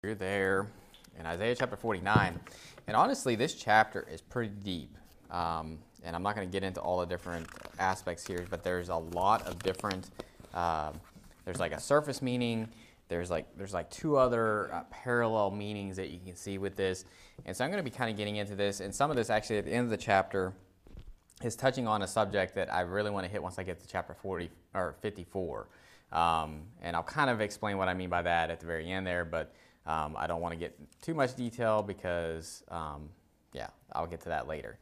You're there in Isaiah chapter 49. And honestly, this chapter is pretty deep. And I'm not going to get into all the different aspects here, but there's a lot of different, there's like a surface meaning. There's like two other parallel meanings that you can see with this. And so I'm going to be kind of getting into this. And some of this actually at the end of the chapter is touching on a subject that I really want to hit once I get to chapter 40 or 54. And I'll kind of explain what I mean by that at the very end there, but I don't want to get too much detail because, I'll get to that later.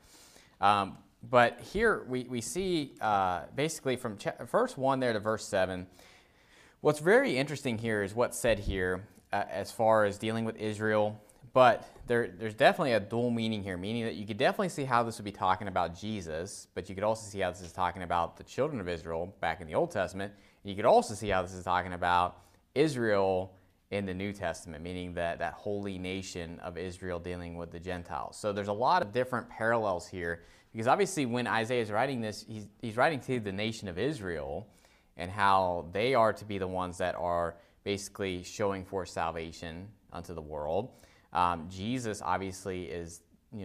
But here we see basically from verse 1 there to verse 7, what's very interesting here is what's said here as far as dealing with Israel. But there's definitely a dual meaning here, meaning that you could definitely see how this would be talking about Jesus, but you could also see how this is talking about the children of Israel back in the Old Testament. You could also see how this is talking about Israel in the New Testament, meaning that holy nation of Israel dealing with the Gentiles. So there's a lot of different parallels here, because obviously when Isaiah is writing this, he's writing to the nation of Israel and how they are to be the ones that are basically showing forth salvation unto the world. Jesus obviously is,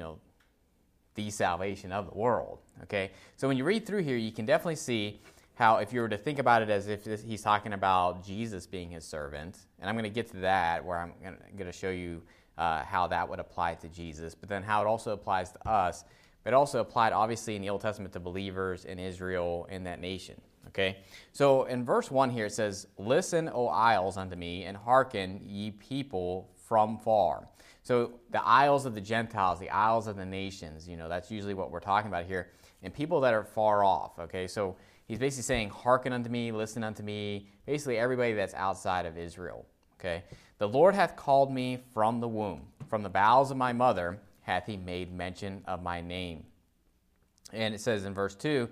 the salvation of the world. Okay, so when you read through here, you can definitely see how if you were to think about it as if he's talking about Jesus being his servant, and I'm going to get to that where I'm going to show you how that would apply to Jesus, but then how it also applies to us. But it also applied obviously in the Old Testament to believers in Israel in that nation. Okay, so in verse 1 here it says, "Listen, O isles, unto me, and hearken, ye people from far." So the isles of the Gentiles, the isles of the nations, that's usually what we're talking about here, and people that are far off. Okay, so he's basically saying, hearken unto me, listen unto me, basically everybody that's outside of Israel. Okay, "The Lord hath called me from the womb, from the bowels of my mother hath he made mention of my name." And it says in verse 2,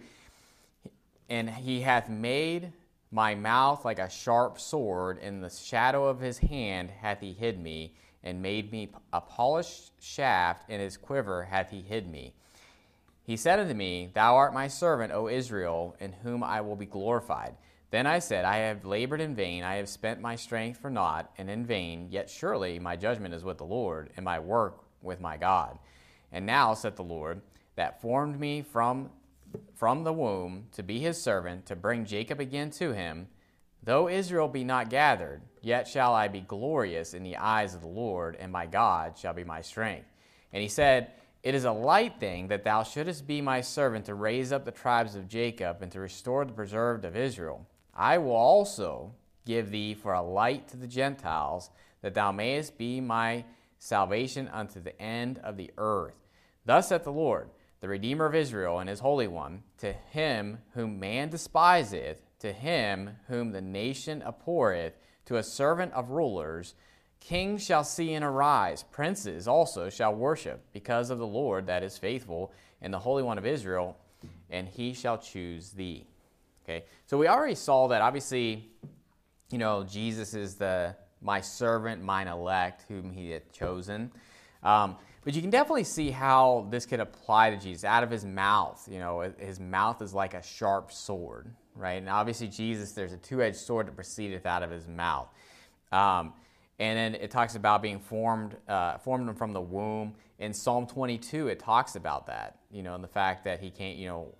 "And he hath made my mouth like a sharp sword, in the shadow of his hand hath he hid me, and made me a polished shaft, in his quiver hath he hid me. He said unto me, Thou art my servant, O Israel, in whom I will be glorified. Then I said, I have labored in vain, I have spent my strength for naught, and in vain, yet surely my judgment is with the Lord, and my work with my God. And now, saith the Lord, that formed me from the womb to be his servant, to bring Jacob again to him, though Israel be not gathered, yet shall I be glorious in the eyes of the Lord, and my God shall be my strength. And he said, It is a light thing that thou shouldest be my servant to raise up the tribes of Jacob and to restore the preserved of Israel. I will also give thee for a light to the Gentiles, that thou mayest be my salvation unto the end of the earth. Thus saith the Lord, the Redeemer of Israel and his Holy One, to him whom man despiseth, to him whom the nation abhorreth, to a servant of rulers, kings shall see and arise, princes also shall worship, because of the Lord that is faithful, and the Holy One of Israel, and he shall choose thee." Okay, so we already saw that obviously, Jesus is my servant, mine elect, whom he hath chosen. But you can definitely see how this could apply to Jesus. Out of his mouth, his mouth is like a sharp sword, right? And obviously Jesus, there's a two-edged sword that proceedeth out of his mouth. And then it talks about being formed from the womb. In Psalm 22, it talks about that, and the fact that he can't,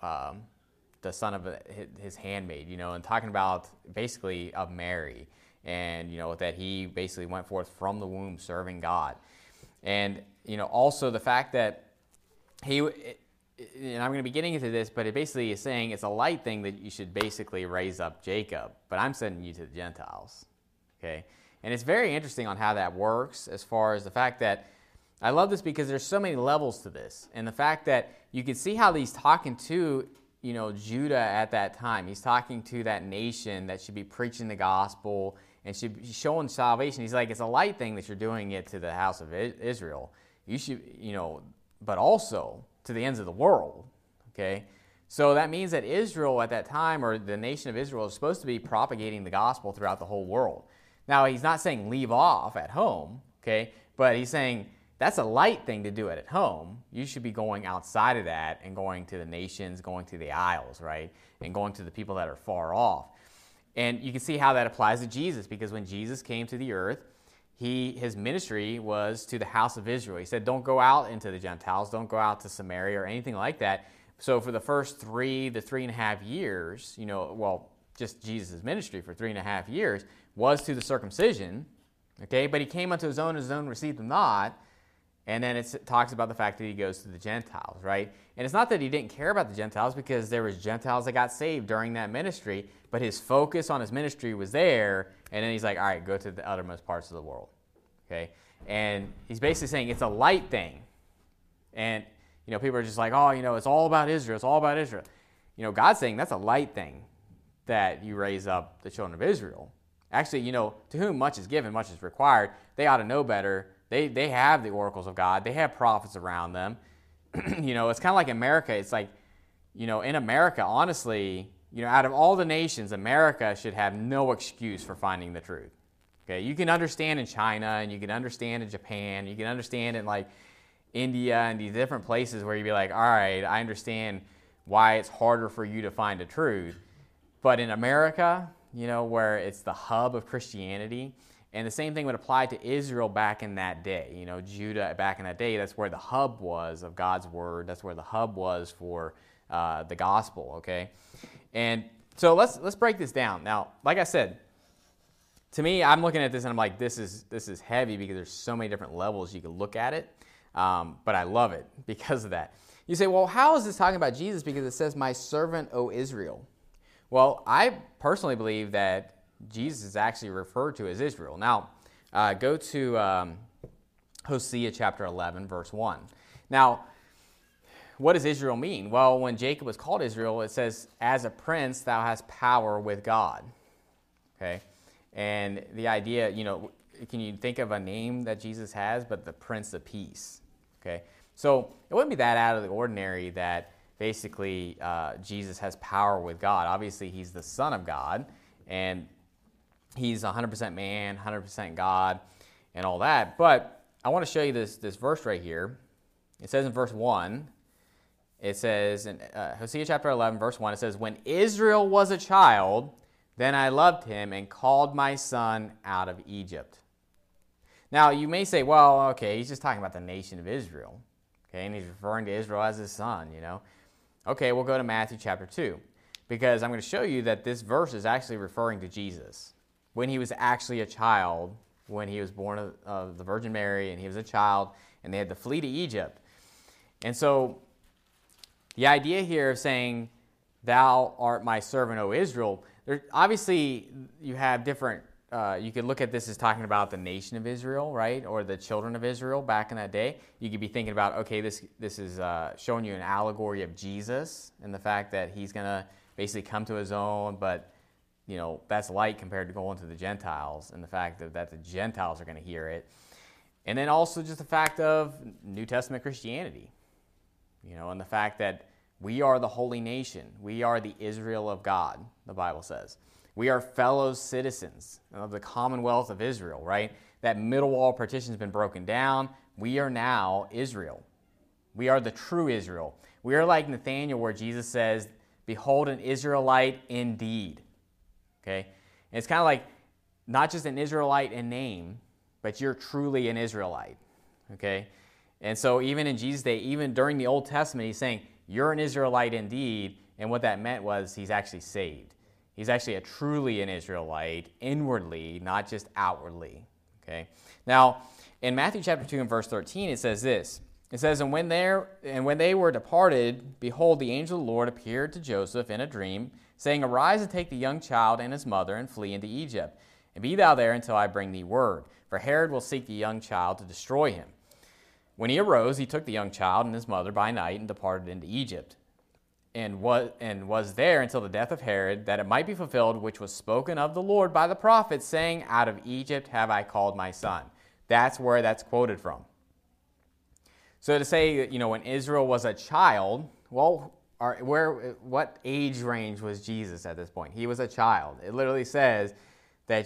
the son of his handmaid, and talking about basically of Mary, and, that he basically went forth from the womb serving God. And, also the fact that and I'm going to be getting into this, but it basically is saying it's a light thing that you should basically raise up Jacob, but I'm sending you to the Gentiles, okay? And it's very interesting on how that works, as far as the fact that I love this because there's so many levels to this, and the fact that you can see how he's talking to, Judah at that time. He's talking to that nation that should be preaching the gospel and should be showing salvation. He's like, it's a light thing that you're doing it to the house of Israel. You should, but also to the ends of the world, okay? So that means that Israel at that time, or the nation of Israel, is supposed to be propagating the gospel throughout the whole world. Now, he's not saying leave off at home, okay? But he's saying that's a light thing to do it at home. You should be going outside of that and going to the nations, going to the isles, right? And going to the people that are far off. And you can see how that applies to Jesus, because when Jesus came to the earth, his ministry was to the house of Israel. He said, don't go out into the Gentiles, don't go out to Samaria or anything like that. So for the first 3 to 3.5 years, just Jesus' ministry for 3.5 years was to the circumcision, okay? But he came unto his own received him not. And then it talks about the fact that he goes to the Gentiles, right? And it's not that he didn't care about the Gentiles, because there was Gentiles that got saved during that ministry, but his focus on his ministry was there, and then he's like, all right, go to the uttermost parts of the world, okay? And he's basically saying it's a light thing. And, people are just like, oh, it's all about Israel, it's all about Israel. God's saying that's a light thing, that you raise up the children of Israel. Actually, to whom much is given, much is required. They ought to know better. They have the oracles of God. They have prophets around them. It's kind of like America. It's like, in America, honestly, out of all the nations, America should have no excuse for finding the truth. Okay, you can understand in China, and you can understand in Japan, you can understand in like India and these different places where you'd be like, all right, I understand why it's harder for you to find the truth. But in America, where it's the hub of Christianity, and the same thing would apply to Israel back in that day. Judah back in that day, that's where the hub was of God's word. That's where the hub was for the gospel, okay? And so let's break this down. Now, like I said, to me, I'm looking at this and I'm like, this is heavy because there's so many different levels you can look at it. But I love it because of that. You say, well, how is this talking about Jesus? Because it says, my servant, O Israel. Well, I personally believe that Jesus is actually referred to as Israel. Now, go to Hosea chapter 11, verse 1. Now, what does Israel mean? Well, when Jacob was called Israel, it says, as a prince, thou hast power with God. Okay? And the idea, can you think of a name that Jesus has, but the Prince of Peace? Okay? So it wouldn't be that out of the ordinary that basically Jesus has power with God. Obviously, he's the Son of God, and he's 100% man, 100% God, and all that. But I want to show you this verse right here. It says in verse 1, it says in Hosea chapter 11, verse 1, it says, when Israel was a child, then I loved him and called my son out of Egypt. Now, you may say, well, okay, he's just talking about the nation of Israel. Okay, and he's referring to Israel as his son, Okay, we'll go to Matthew chapter 2, because I'm going to show you that this verse is actually referring to Jesus. When he was actually a child, when he was born of the Virgin Mary, and he was a child, and they had to flee to Egypt. And so the idea here of saying, thou art my servant, O Israel, obviously you have different, you could look at this as talking about the nation of Israel, right, or the children of Israel back in that day. You could be thinking about, okay, this is showing you an allegory of Jesus and the fact that he's going to basically come to his own, but that's light compared to going to the Gentiles, and the fact that the Gentiles are going to hear it. And then also just the fact of New Testament Christianity, and the fact that we are the holy nation. We are the Israel of God, the Bible says. We are fellow citizens of the commonwealth of Israel, right? That middle wall partition has been broken down. We are now Israel. We are the true Israel. We are like Nathanael, where Jesus says, behold, an Israelite indeed. Okay? And it's kind of like not just an Israelite in name, but you're truly an Israelite. Okay? And so even in Jesus' day, even during the Old Testament, he's saying, you're an Israelite indeed. And what that meant was he's actually saved. He's actually truly an Israelite inwardly, not just outwardly. Okay? Now, in Matthew chapter 2 and verse 13, it says this. It says, and when they were departed, behold, the angel of the Lord appeared to Joseph in a dream, saying, arise and take the young child and his mother and flee into Egypt. And be thou there until I bring thee word. For Herod will seek the young child to destroy him. When he arose, he took the young child and his mother by night and departed into Egypt. And was there until the death of Herod, that it might be fulfilled, which was spoken of the Lord by the prophet, saying, out of Egypt have I called my son. That's where that's quoted from. So to say, when Israel was a child, well, what age range was Jesus at this point? He was a child. It literally says that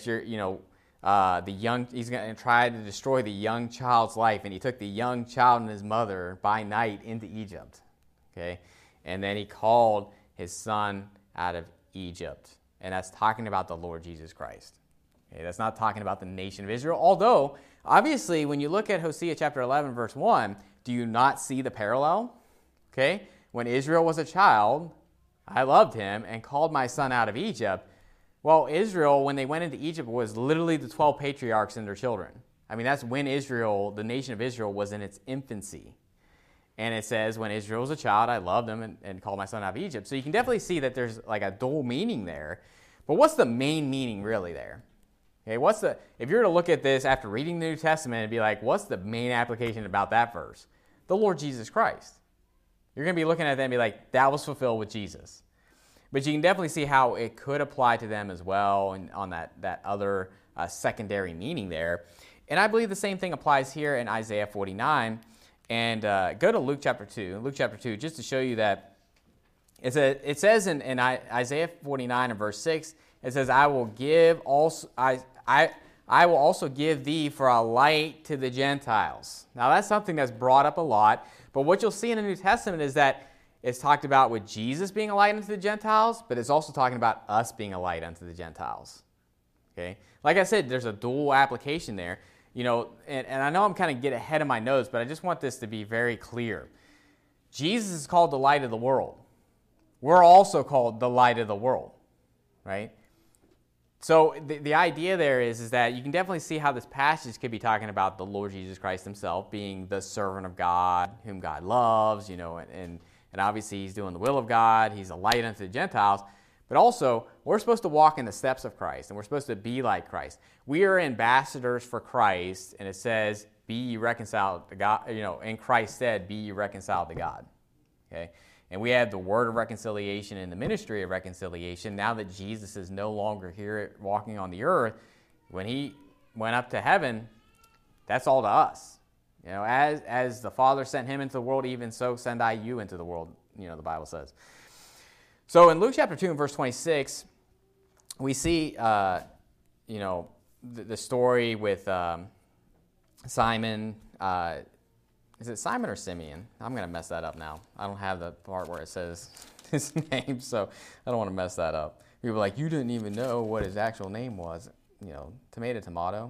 he's going to try to destroy the young child's life, and he took the young child and his mother by night into Egypt. Okay? And then he called his son out of Egypt. And that's talking about the Lord Jesus Christ. Okay, that's not talking about the nation of Israel. Although, obviously, when you look at Hosea chapter 11, verse 1, do you not see the parallel? Okay, when Israel was a child, I loved him and called my son out of Egypt. Well, Israel, when they went into Egypt, was literally the 12 patriarchs and their children. I mean, that's when Israel, the nation of Israel, was in its infancy. And it says, when Israel was a child, I loved him and called my son out of Egypt. So you can definitely see that there's like a dual meaning there. But what's the main meaning really there? Okay, if you were to look at this after reading the New Testament and be like, what's the main application about that verse? The Lord Jesus Christ. You're going to be looking at that and be like, that was fulfilled with Jesus. But you can definitely see how it could apply to them as well and on that other secondary meaning there. And I believe the same thing applies here in Isaiah 49. And go to Luke chapter 2. Luke chapter 2, just to show you that it says in Isaiah 49 and verse 6, it says, I will also give thee for a light to the Gentiles. Now that's something that's brought up a lot. But what you'll see in the New Testament is that it's talked about with Jesus being a light unto the Gentiles, but it's also talking about us being a light unto the Gentiles. Okay? Like I said, there's a dual application there. You know, and I know I'm kind of getting ahead of my notes, but I just want this to be very clear. Jesus is called the light of the world. We're also called the light of the world, right? So the idea there is that you can definitely see how this passage could be talking about the Lord Jesus Christ himself being the servant of God, whom God loves, you know, and obviously he's doing the will of God. He's a light unto the Gentiles. But also, we're supposed to walk in the steps of Christ, and we're supposed to be like Christ. We are ambassadors for Christ, and it says, be ye reconciled to God, you know, in Christ's stead, be ye reconciled to God. Okay? And we have the word of reconciliation and the ministry of reconciliation. Now that Jesus is no longer here walking on the earth, when he went up to heaven, that's all to us. You know, as the Father sent him into the world, even so send I you into the world, you know, the Bible says. So in Luke chapter 2 and verse 26, we see, you know, the story with Simon. Is it Simon or Simeon? I'm going to mess that up now. I don't have the part where it says his name, so I don't want to mess that up. People are like, you didn't even know what his actual name was. You know, tomato.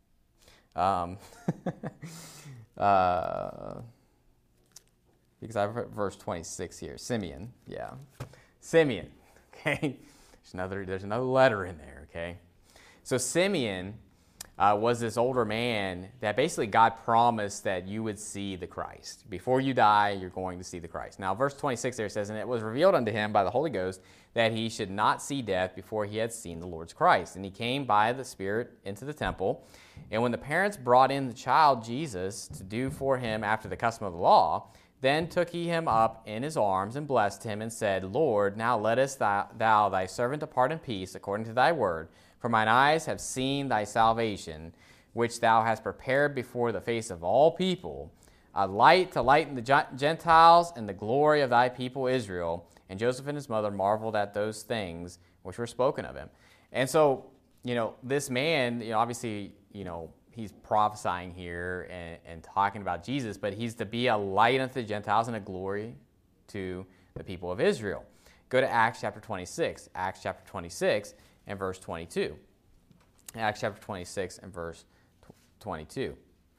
Because I have verse 26 here. Simeon, yeah. Simeon, okay? There's another letter in there, okay? So Simeon was this older man that basically God promised that you would see the Christ. Before you die, you're going to see the Christ. Now, verse 26 there says, and it was revealed unto him by the Holy Ghost that he should not see death before he had seen the Lord's Christ. And he came by the Spirit into the temple. And when the parents brought in the child Jesus to do for him after the custom of the law, then took he him up in his arms and blessed him and said, Lord, now lettest thou thy servant depart in peace according to thy word. For mine eyes have seen thy salvation, which thou hast prepared before the face of all people, a light to lighten the Gentiles and the glory of thy people Israel. And Joseph and his mother marveled at those things which were spoken of him. And so, you know, this man, you know, obviously, you know, he's prophesying here and talking about Jesus, but he's to be a light unto the Gentiles and a glory to the people of Israel. Go to Acts chapter 26. Acts chapter 26 and verse 22. Acts chapter 26 and verse 22.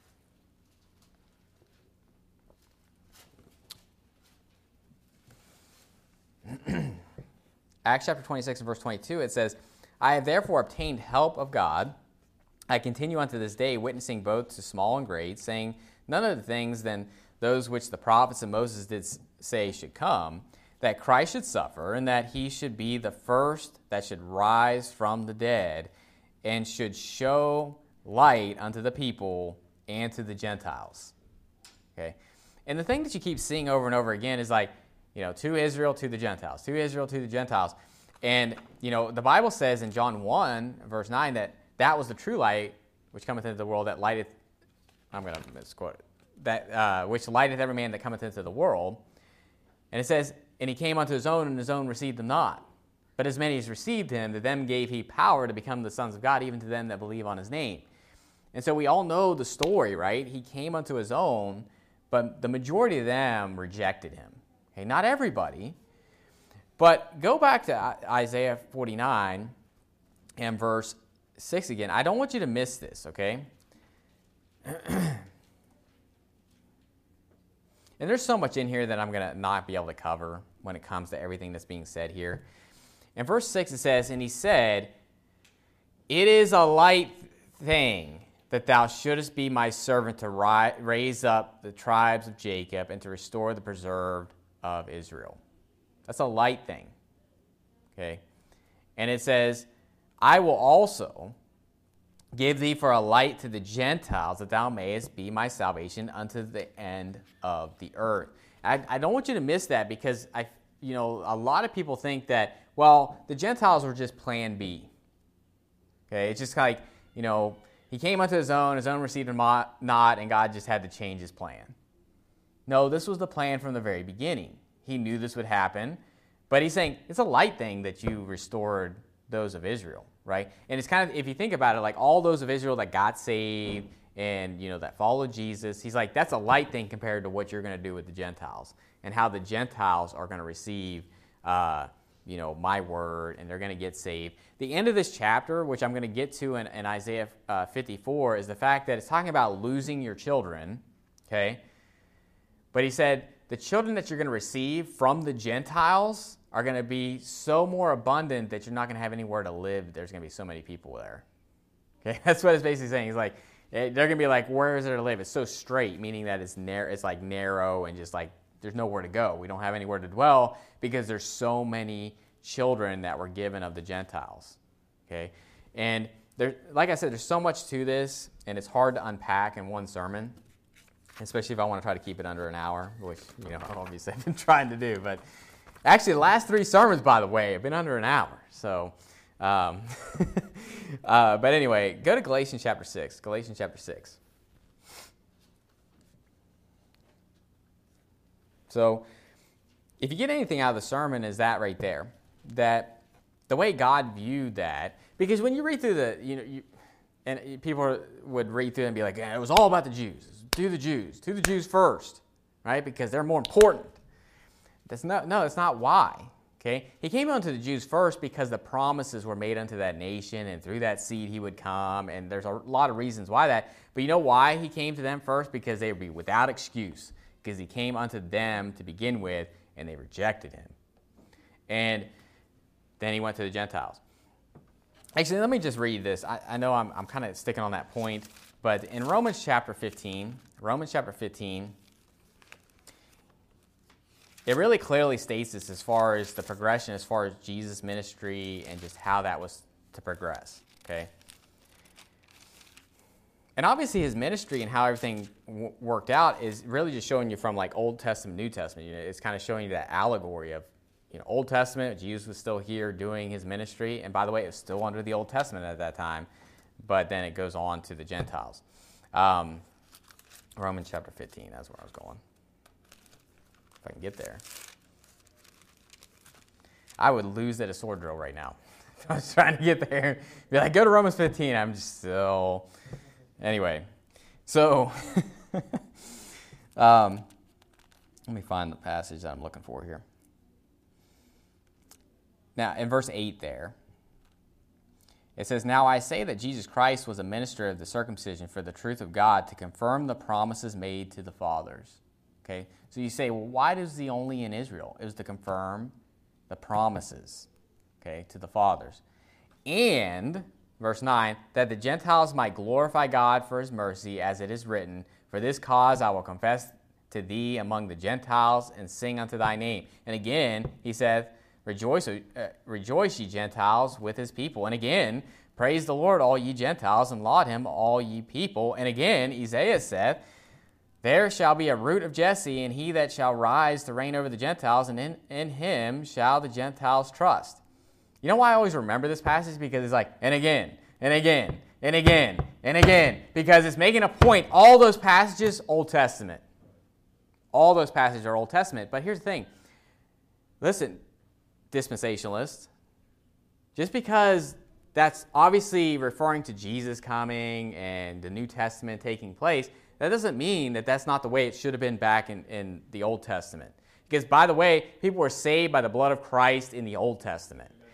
Acts chapter 26 and verse 22, it says, I have therefore obtained help of God. I continue unto this day, witnessing both to small and great, saying none of the things than those which the prophets and Moses did say should come, that Christ should suffer, and that he should be the first that should rise from the dead, and should show light unto the people and to the Gentiles. Okay? And the thing that you keep seeing over and over again is like, you know, to Israel, to the Gentiles, to Israel, to the Gentiles. And, you know, the Bible says in John 1, verse 9, that was the true light which cometh into the world that lighteth, I'm going to misquote it, that which lighteth every man that cometh into the world. And it says, and he came unto his own, and his own received him not. But as many as received him, to them gave he power to become the sons of God, even to them that believe on his name. And so we all know the story, right? He came unto his own, but the majority of them rejected him. Okay, not everybody. But go back to Isaiah 49 and verse 6 again. I don't want you to miss this, okay? And there's so much in here that I'm going to not be able to cover when it comes to everything that's being said here. In verse 6 it says, "And he said, It is a light thing that thou shouldest be my servant to raise up the tribes of Jacob and to restore the preserved of Israel." That's a light thing. Okay? And it says, "I will also give thee for a light to the Gentiles, that thou mayest be my salvation unto the end of the earth." I don't want you to miss that, because a lot of people think that, well, the Gentiles were just plan B. Okay, it's just like, he came unto his own received him not, and God just had to change his plan. No, this was the plan from the very beginning. He knew this would happen, but he's saying it's a light thing that you restored those of Israel, right? And it's kind of, if you think about it, like all those of Israel that got saved and, that followed Jesus, he's like, that's a light thing compared to what you're going to do with the Gentiles, and how the Gentiles are going to receive, my word, and they're going to get saved. The end of this chapter, which I'm going to get to in Isaiah 54, is the fact that it's talking about losing your children, okay? But he said, the children that you're going to receive from the Gentiles are going to be so more abundant that you're not going to have anywhere to live. There's going to be so many people there. Okay, that's what it's basically saying. He's like, they're going to be like, where is there to live? It's so straight, meaning that it's narrow and just like there's nowhere to go. We don't have anywhere to dwell because there's so many children that were given of the Gentiles. Okay, and there, like I said, there's so much to this, and it's hard to unpack in one sermon, especially if I want to try to keep it under an hour, which obviously I've been trying to do, but. Actually, the last 3 sermons, by the way, have been under an hour. So, but anyway, go to Galatians chapter 6. Galatians chapter 6. So, if you get anything out of the sermon, is that right there. That the way God viewed that, because when you read through and people would read through and be like, it was all about the Jews. To the Jews first, right? Because they're more important. That's not why. Okay, he came unto the Jews first because the promises were made unto that nation, and through that seed he would come. And there's a lot of reasons why that. But you know why he came to them first? Because they would be without excuse. Because he came unto them to begin with, and they rejected him. And then he went to the Gentiles. Actually, let me just read this. I know I'm kind of sticking on that point, but in Romans chapter 15. It really clearly states this as far as the progression, as far as Jesus' ministry and just how that was to progress, okay? And obviously his ministry and how everything worked out is really just showing you from like Old Testament, New Testament. It's kind of showing you that allegory of, Old Testament, Jesus was still here doing his ministry. And by the way, it was still under the Old Testament at that time. But then it goes on to the Gentiles. Romans chapter 15, that's where I was going. If I can get there. I would lose at a sword drill right now. I was trying to get there. Be like, go to Romans 15. I'm just still... Anyway, so let me find the passage that I'm looking for here. Now, in verse 8 there, it says, "Now I say that Jesus Christ was a minister of the circumcision for the truth of God, to confirm the promises made to the fathers." Okay, so you say, well, why is he only in Israel? It was to confirm the promises, okay, to the fathers. And, verse 9, that the Gentiles might glorify God for his mercy, as it is written, "For this cause I will confess to thee among the Gentiles, and sing unto thy name." And again, he saith, Rejoice, ye Gentiles, with his people. And again, praise the Lord, all ye Gentiles, and laud him, all ye people. And again, Isaiah saith, "There shall be a root of Jesse, and he that shall rise to reign over the Gentiles, and in him shall the Gentiles trust." You know why I always remember this passage? Because it's like, and again, and again, and again, and again. Because it's making a point. All those passages, Old Testament. All those passages are Old Testament. But here's the thing. Listen, dispensationalists, just because that's obviously referring to Jesus coming and the New Testament taking place, that doesn't mean that that's not the way it should have been back in the Old Testament. Because, by the way, people were saved by the blood of Christ in the Old Testament.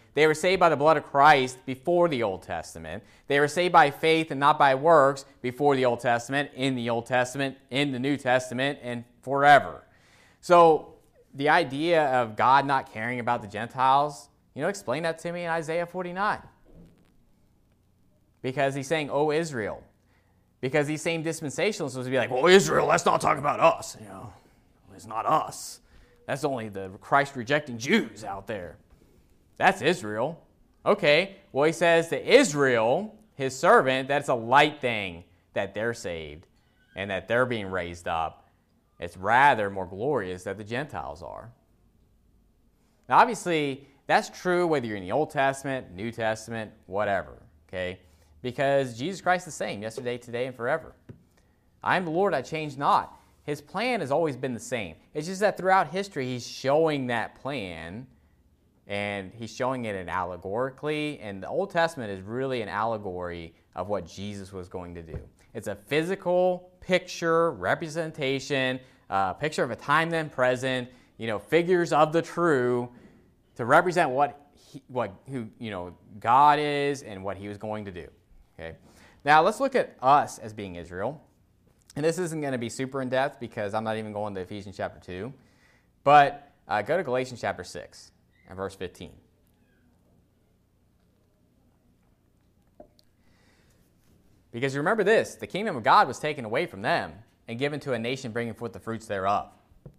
They were saved by the blood of Christ before the Old Testament. They were saved by faith and not by works before the Old Testament, in the Old Testament, in the New Testament, and forever. So the idea of God not caring about the Gentiles, explain that to me in Isaiah 49. Because he's saying, "Oh, Israel." Because these same dispensationalists would be like, "Well, Israel, let's not talk about us. It's not us. That's only the Christ-rejecting Jews out there. That's Israel." Okay, well, he says to Israel, his servant, that's a light thing that they're saved and that they're being raised up. It's rather more glorious that the Gentiles are. Now, obviously, that's true whether you're in the Old Testament, New Testament, whatever, okay? Because Jesus Christ is the same yesterday, today, and forever. I am the Lord, I change not. His plan has always been the same. It's just that throughout history, he's showing that plan, and he's showing it allegorically, and the Old Testament is really an allegory of what Jesus was going to do. It's a physical picture, representation, picture of a time then present, figures of the true to represent who God is and what he was going to do. Okay. Now let's look at us as being Israel. And this isn't going to be super in depth because I'm not even going to Ephesians chapter 2. But go to Galatians chapter 6 and verse 15. Because remember this, the kingdom of God was taken away from them and given to a nation bringing forth the fruits thereof.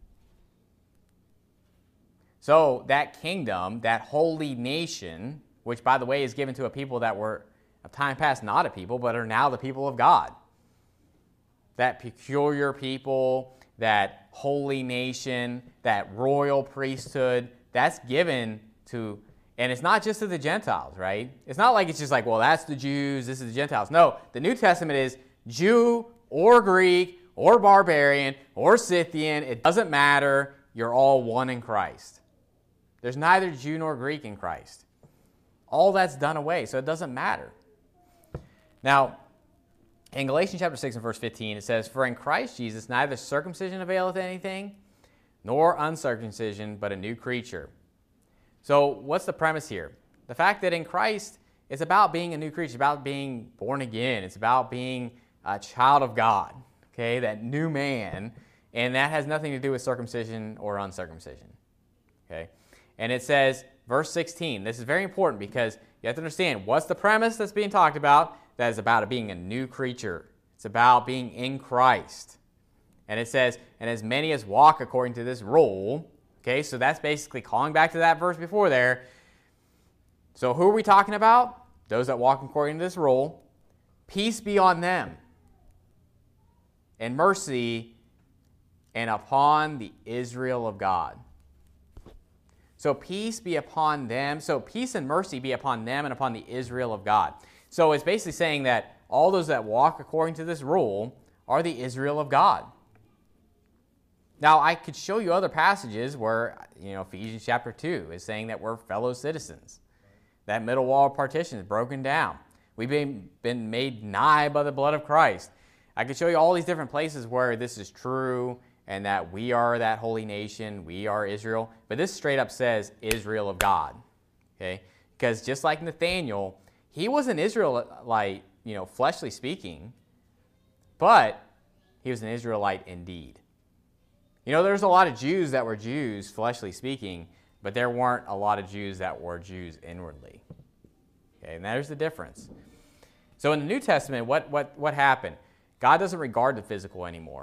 So that kingdom, that holy nation, which by the way is given to a people that were of time past not a people, but are now the people of God. That peculiar people, that holy nation, that royal priesthood, that's given to, and it's not just to the Gentiles, right? It's not like it's just like, well, that's the Jews, this is the Gentiles. No, the New Testament is Jew or Greek or barbarian or Scythian. It doesn't matter. You're all one in Christ. There's neither Jew nor Greek in Christ. All that's done away, so it doesn't matter. Now, in Galatians chapter 6 and verse 15, it says, "For in Christ Jesus neither circumcision availeth anything, nor uncircumcision, but a new creature." So what's the premise here? The fact that in Christ, it's about being a new creature, it's about being born again. It's about being a child of God, okay, that new man, and that has nothing to do with circumcision or uncircumcision, okay? And it says, verse 16, this is very important because you have to understand what's the premise that's being talked about. That is about it being a new creature. It's about being in Christ. And it says, "And as many as walk according to this rule," okay, so that's basically calling back to that verse before there. So who are we talking about? Those that walk according to this rule. "Peace be on them, and mercy, and upon the Israel of God." So peace be upon them. So peace and mercy be upon them and upon the Israel of God. So it's basically saying that all those that walk according to this rule are the Israel of God. Now, I could show you other passages where, Ephesians chapter 2 is saying that we're fellow citizens. That middle wall of partition is broken down. We've been made nigh by the blood of Christ. I could show you all these different places where this is true and that we are that holy nation, we are Israel. But this straight up says Israel of God, okay? Because just like Nathaniel, he was an Israelite, fleshly speaking, but he was an Israelite indeed. There's a lot of Jews that were Jews, fleshly speaking, but there weren't a lot of Jews that were Jews inwardly. Okay, and there's the difference. So in the New Testament, what happened? God doesn't regard the physical anymore.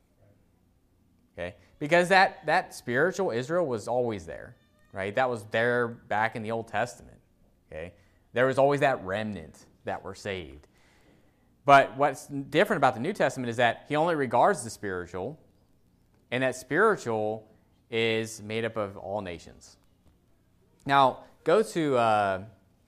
Okay, because that spiritual Israel was always there, right? That was there back in the Old Testament. Okay, there was always that remnant that were saved. But what's different about the New Testament is that he only regards the spiritual, and that spiritual is made up of all nations. Now, go to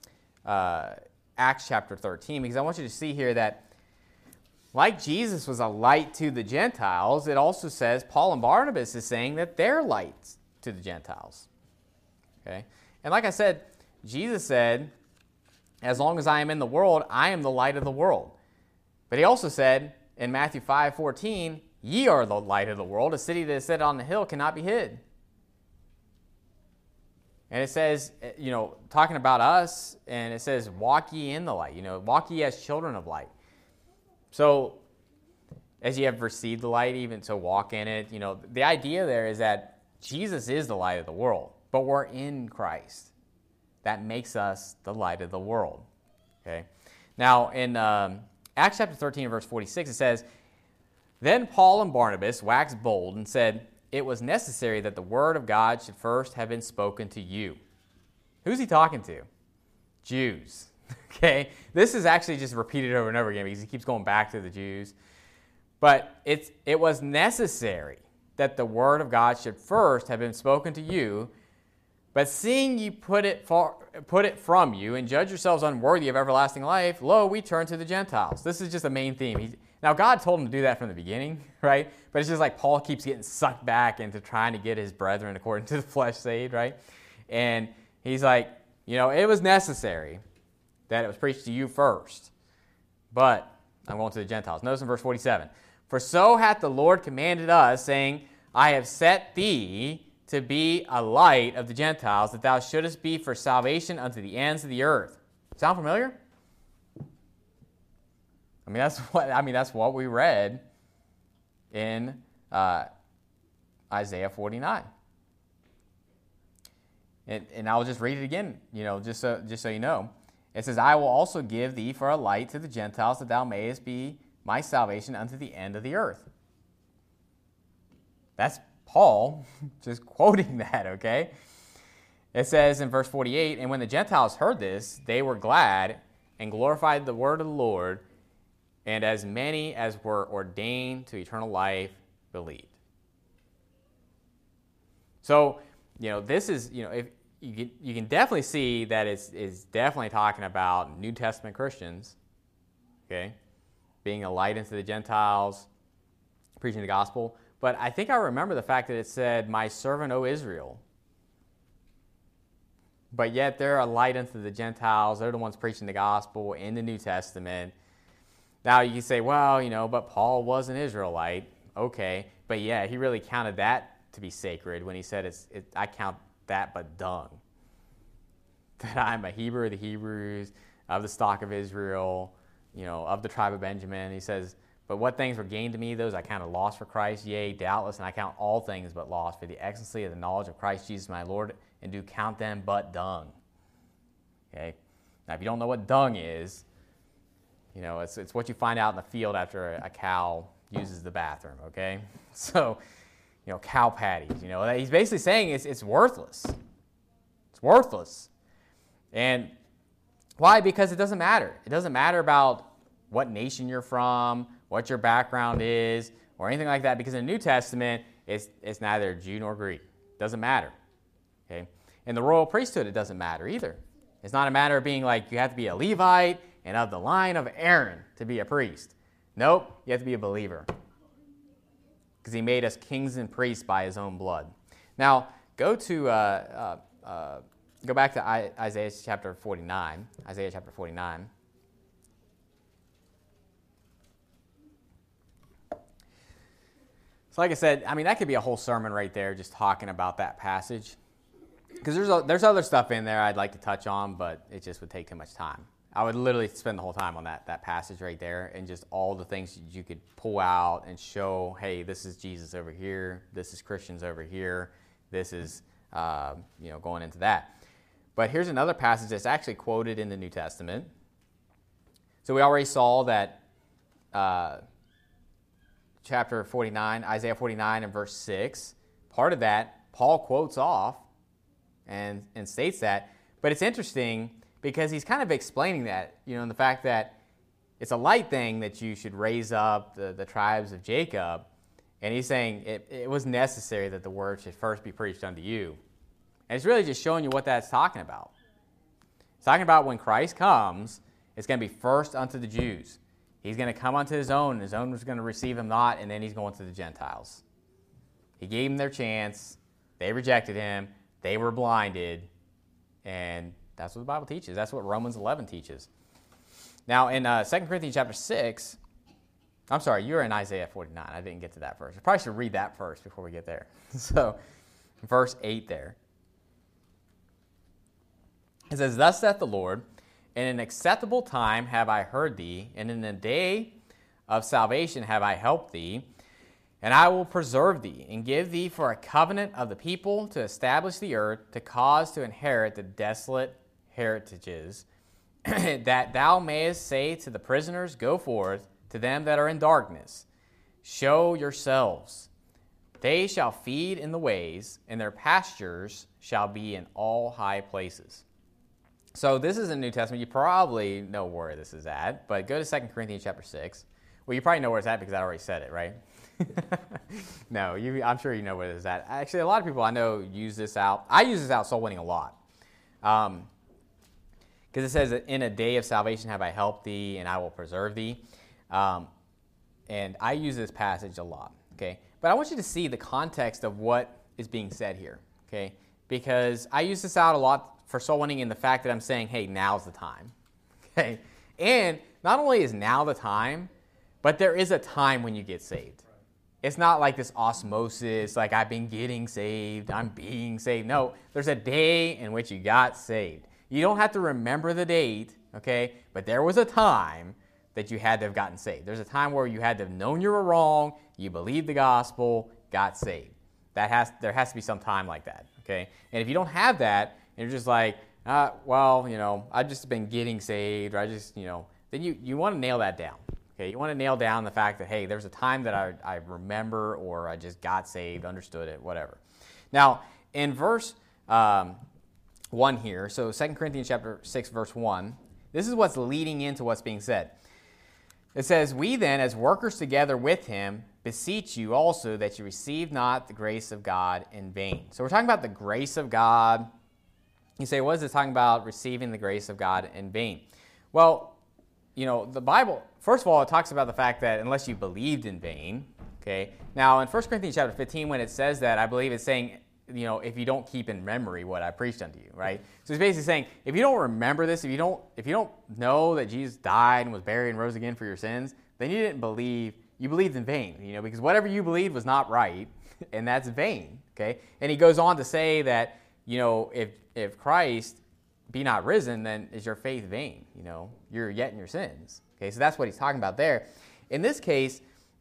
Acts chapter 13, because I want you to see here that like Jesus was a light to the Gentiles, it also says Paul and Barnabas is saying that they're lights to the Gentiles. Okay? And like I said, Jesus said, "As long as I am in the world, I am the light of the world." But he also said in Matthew 5:14, "Ye are the light of the world. A city that is set on the hill cannot be hid." And it says, talking about us, and it says, walk ye in the light. Walk ye as children of light. So, as ye have received the light, even so walk in it. The idea there is that Jesus is the light of the world, but we're in Christ. That makes us the light of the world. Okay. Now, in Acts chapter 13, verse 46, it says, Then Paul and Barnabas waxed bold and said, It was necessary that the word of God should first have been spoken to you. Who's he talking to? Jews. Okay? This is actually just repeated over and over again because he keeps going back to the Jews. But it was necessary that the word of God should first have been spoken to you. But seeing you put it from you and judge yourselves unworthy of everlasting life, lo, we turn to the Gentiles. This is just a main theme. Now, God told him to do that from the beginning, right? But it's just like Paul keeps getting sucked back into trying to get his brethren according to the flesh saved, right? And he's like, it was necessary that it was preached to you first. But I'm going to the Gentiles. Notice in verse 47, For so hath the Lord commanded us, saying, I have set thee to be a light of the Gentiles, that thou shouldest be for salvation unto the ends of the earth. Sound familiar? That's what we read in Isaiah 49. And I'll just read it again, just so you know. It says, I will also give thee for a light to the Gentiles, that thou mayest be my salvation unto the end of the earth. That's Paul just quoting that, okay? It says in verse 48, And when the Gentiles heard this, they were glad and glorified the word of the Lord, and as many as were ordained to eternal life believed. So, this is, if you can definitely see that it's definitely talking about New Testament Christians, okay, being a light into the Gentiles, preaching the gospel. But I think I remember the fact that it said, My servant, O Israel. But yet they're a light unto the Gentiles. They're the ones preaching the gospel in the New Testament. Now you can say, well, but Paul was an Israelite. Okay. But yeah, he really counted that to be sacred when he said, I count that but dung. That I'm a Hebrew of the Hebrews, of the stock of Israel, of the tribe of Benjamin. He says, But what things were gained to me, those I counted loss for Christ, yea, doubtless, and I count all things but loss for the excellency of the knowledge of Christ Jesus my Lord, and do count them but dung. Okay? Now, if you don't know what dung is, it's what you find out in the field after a cow uses the bathroom, okay? So, cow patties, he's basically saying it's worthless. It's worthless. And why? Because it doesn't matter. It doesn't matter about what nation you're from, what your background is, or anything like that, because in the New Testament, it's neither Jew nor Greek. It doesn't matter. Okay? In the royal priesthood, it doesn't matter either. It's not a matter of being like you have to be a Levite and of the line of Aaron to be a priest. Nope, you have to be a believer. Because he made us kings and priests by his own blood. Now, go back to Isaiah chapter 49. Isaiah chapter 49. So like I said, that could be a whole sermon right there just talking about that passage. Because there's other stuff in there I'd like to touch on, but it just would take too much time. I would literally spend the whole time on that passage right there and just all the things you could pull out and show, hey, this is Jesus over here, this is Christians over here, this is going into that. But here's another passage that's actually quoted in the New Testament. So we already saw that chapter 49, Isaiah 49 and verse 6, part of that Paul quotes off and states that. But it's interesting because he's kind of explaining that, and the fact that it's a light thing that you should raise up the tribes of Jacob. And he's saying it was necessary that the word should first be preached unto you. And it's really just showing you what that's talking about. It's talking about when Christ comes, it's going to be first unto the Jews. He's going to come unto his own, and his own was going to receive him not, and then he's going to the Gentiles. He gave them their chance. They rejected him. They were blinded. And that's what the Bible teaches. That's what Romans 11 teaches. Now, in 2 Corinthians chapter 6, I'm sorry, you're in Isaiah 49. I didn't get to that first. I probably should read that first before we get there. So, verse 8 there. It says, thus saith the Lord, in an acceptable time have I heard thee, and in the day of salvation have I helped thee. And I will preserve thee, and give thee for a covenant of the people to establish the earth, to cause to inherit the desolate heritages, that thou mayest say to the prisoners, go forth, to them that are in darkness, show yourselves. They shall feed in the ways, and their pastures shall be in all high places. So this is in the New Testament. You probably know where this is at, but go to 2 Corinthians chapter 6. Well, you probably know where it's at because I already said it, right? No, I'm sure you know where this is at. Actually, a lot of people I know use this out. I use this out soul winning a lot. Because it says, in a day of salvation have I helped thee, and I will preserve thee. And I use this passage a lot, okay? But I want you to see the context of what is being said here, okay? Because I use this out a lot for soul winning in the fact that I'm saying, hey, now's the time, okay? And not only is now the time, but there is a time when you get saved. It's not like this osmosis, like I've been getting saved, I'm being saved. No, there's a day in which you got saved. You don't have to remember the date, okay? But there was a time that you had to have gotten saved. There's a time where you had to have known you were wrong, you believed the gospel, got saved. There has to be some time like that, okay? And if you don't have that, and you're just like, I've just been getting saved, or then you want to nail that down. Okay, you want to nail down the fact that, hey, there's a time that I remember, or I just got saved, understood it, whatever. Now, in verse 1 here, so 2 Corinthians chapter 6, verse 1, this is what's leading into what's being said. It says, we then, as workers together with him, beseech you also that you receive not the grace of God in vain. So we're talking about the grace of God. You say, what is it talking about, receiving the grace of God in vain? Well, the Bible, first of all, it talks about the fact that unless you believed in vain, okay? Now, in 1 Corinthians chapter 15, when it says that, I believe it's saying, if you don't keep in memory what I preached unto you, right? So it's basically saying, if you don't remember this, if you don't know that Jesus died and was buried and rose again for your sins, then you believed in vain, because whatever you believed was not right, and that's vain, okay? And he goes on to say that, if Christ be not risen, then is your faith vain? You're yet in your sins. Okay, so that's what he's talking about there. In this case,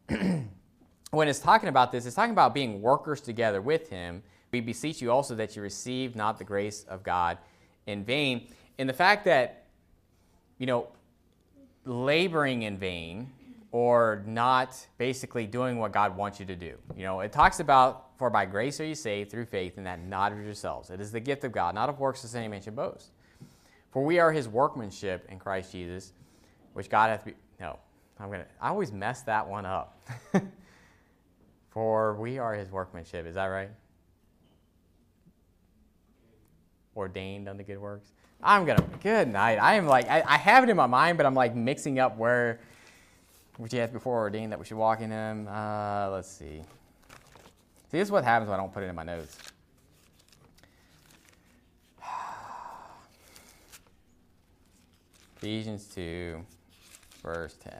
when it's talking about this, it's talking about being workers together with him. We beseech you also that you receive not the grace of God in vain. And the fact that, laboring in vain or not basically doing what God wants you to do. It talks about, for by grace are you saved through faith, and that not of yourselves. It is the gift of God, not of works, lest any man should boast. For we are his workmanship in Christ Jesus, which God hath... I always mess that one up. For we are his workmanship. Is that right? Ordained unto good works. Good night. I am I have it in my mind, but I'm mixing up which he hath before ordained that we should walk in him. Let's see. See, this is what happens when I don't put it in my notes. Ephesians 2, verse 10.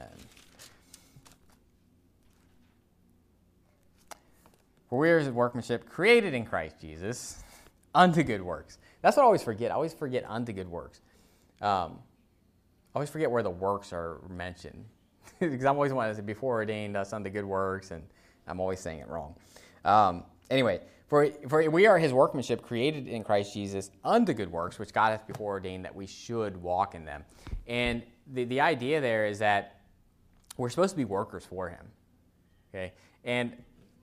For we are his workmanship, created in Christ Jesus, unto good works. That's what I always forget. I always forget unto good works. I always forget where the works are mentioned. Because I'm always wanting to say, before ordained us unto good works, and I'm always saying it wrong. Anyway, for we are his workmanship, created in Christ Jesus, unto good works, which God hath before ordained that we should walk in them. And the idea there is that we're supposed to be workers for him. Okay? And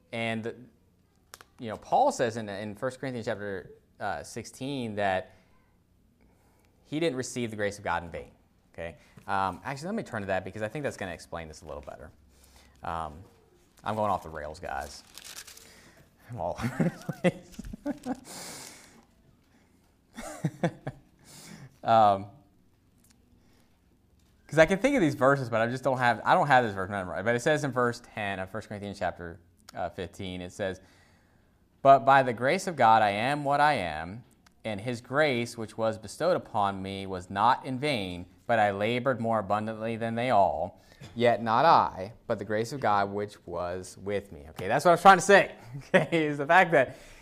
Paul says in 1 Corinthians chapter 16 that he didn't receive the grace of God in vain. Okay? Actually, let me turn to that because I think that's going to explain this a little better. I'm going off the rails, guys. I'm all over the place. Because I can think of these verses, but I don't have this verse memorized. But it says in verse 10 of 1 Corinthians chapter 15, it says, but by the grace of God I am what I am, and his grace which was bestowed upon me was not in vain, but I labored more abundantly than they all. Yet not I, but the grace of God which was with me. Okay, that's what I was trying to say. Okay, is the fact that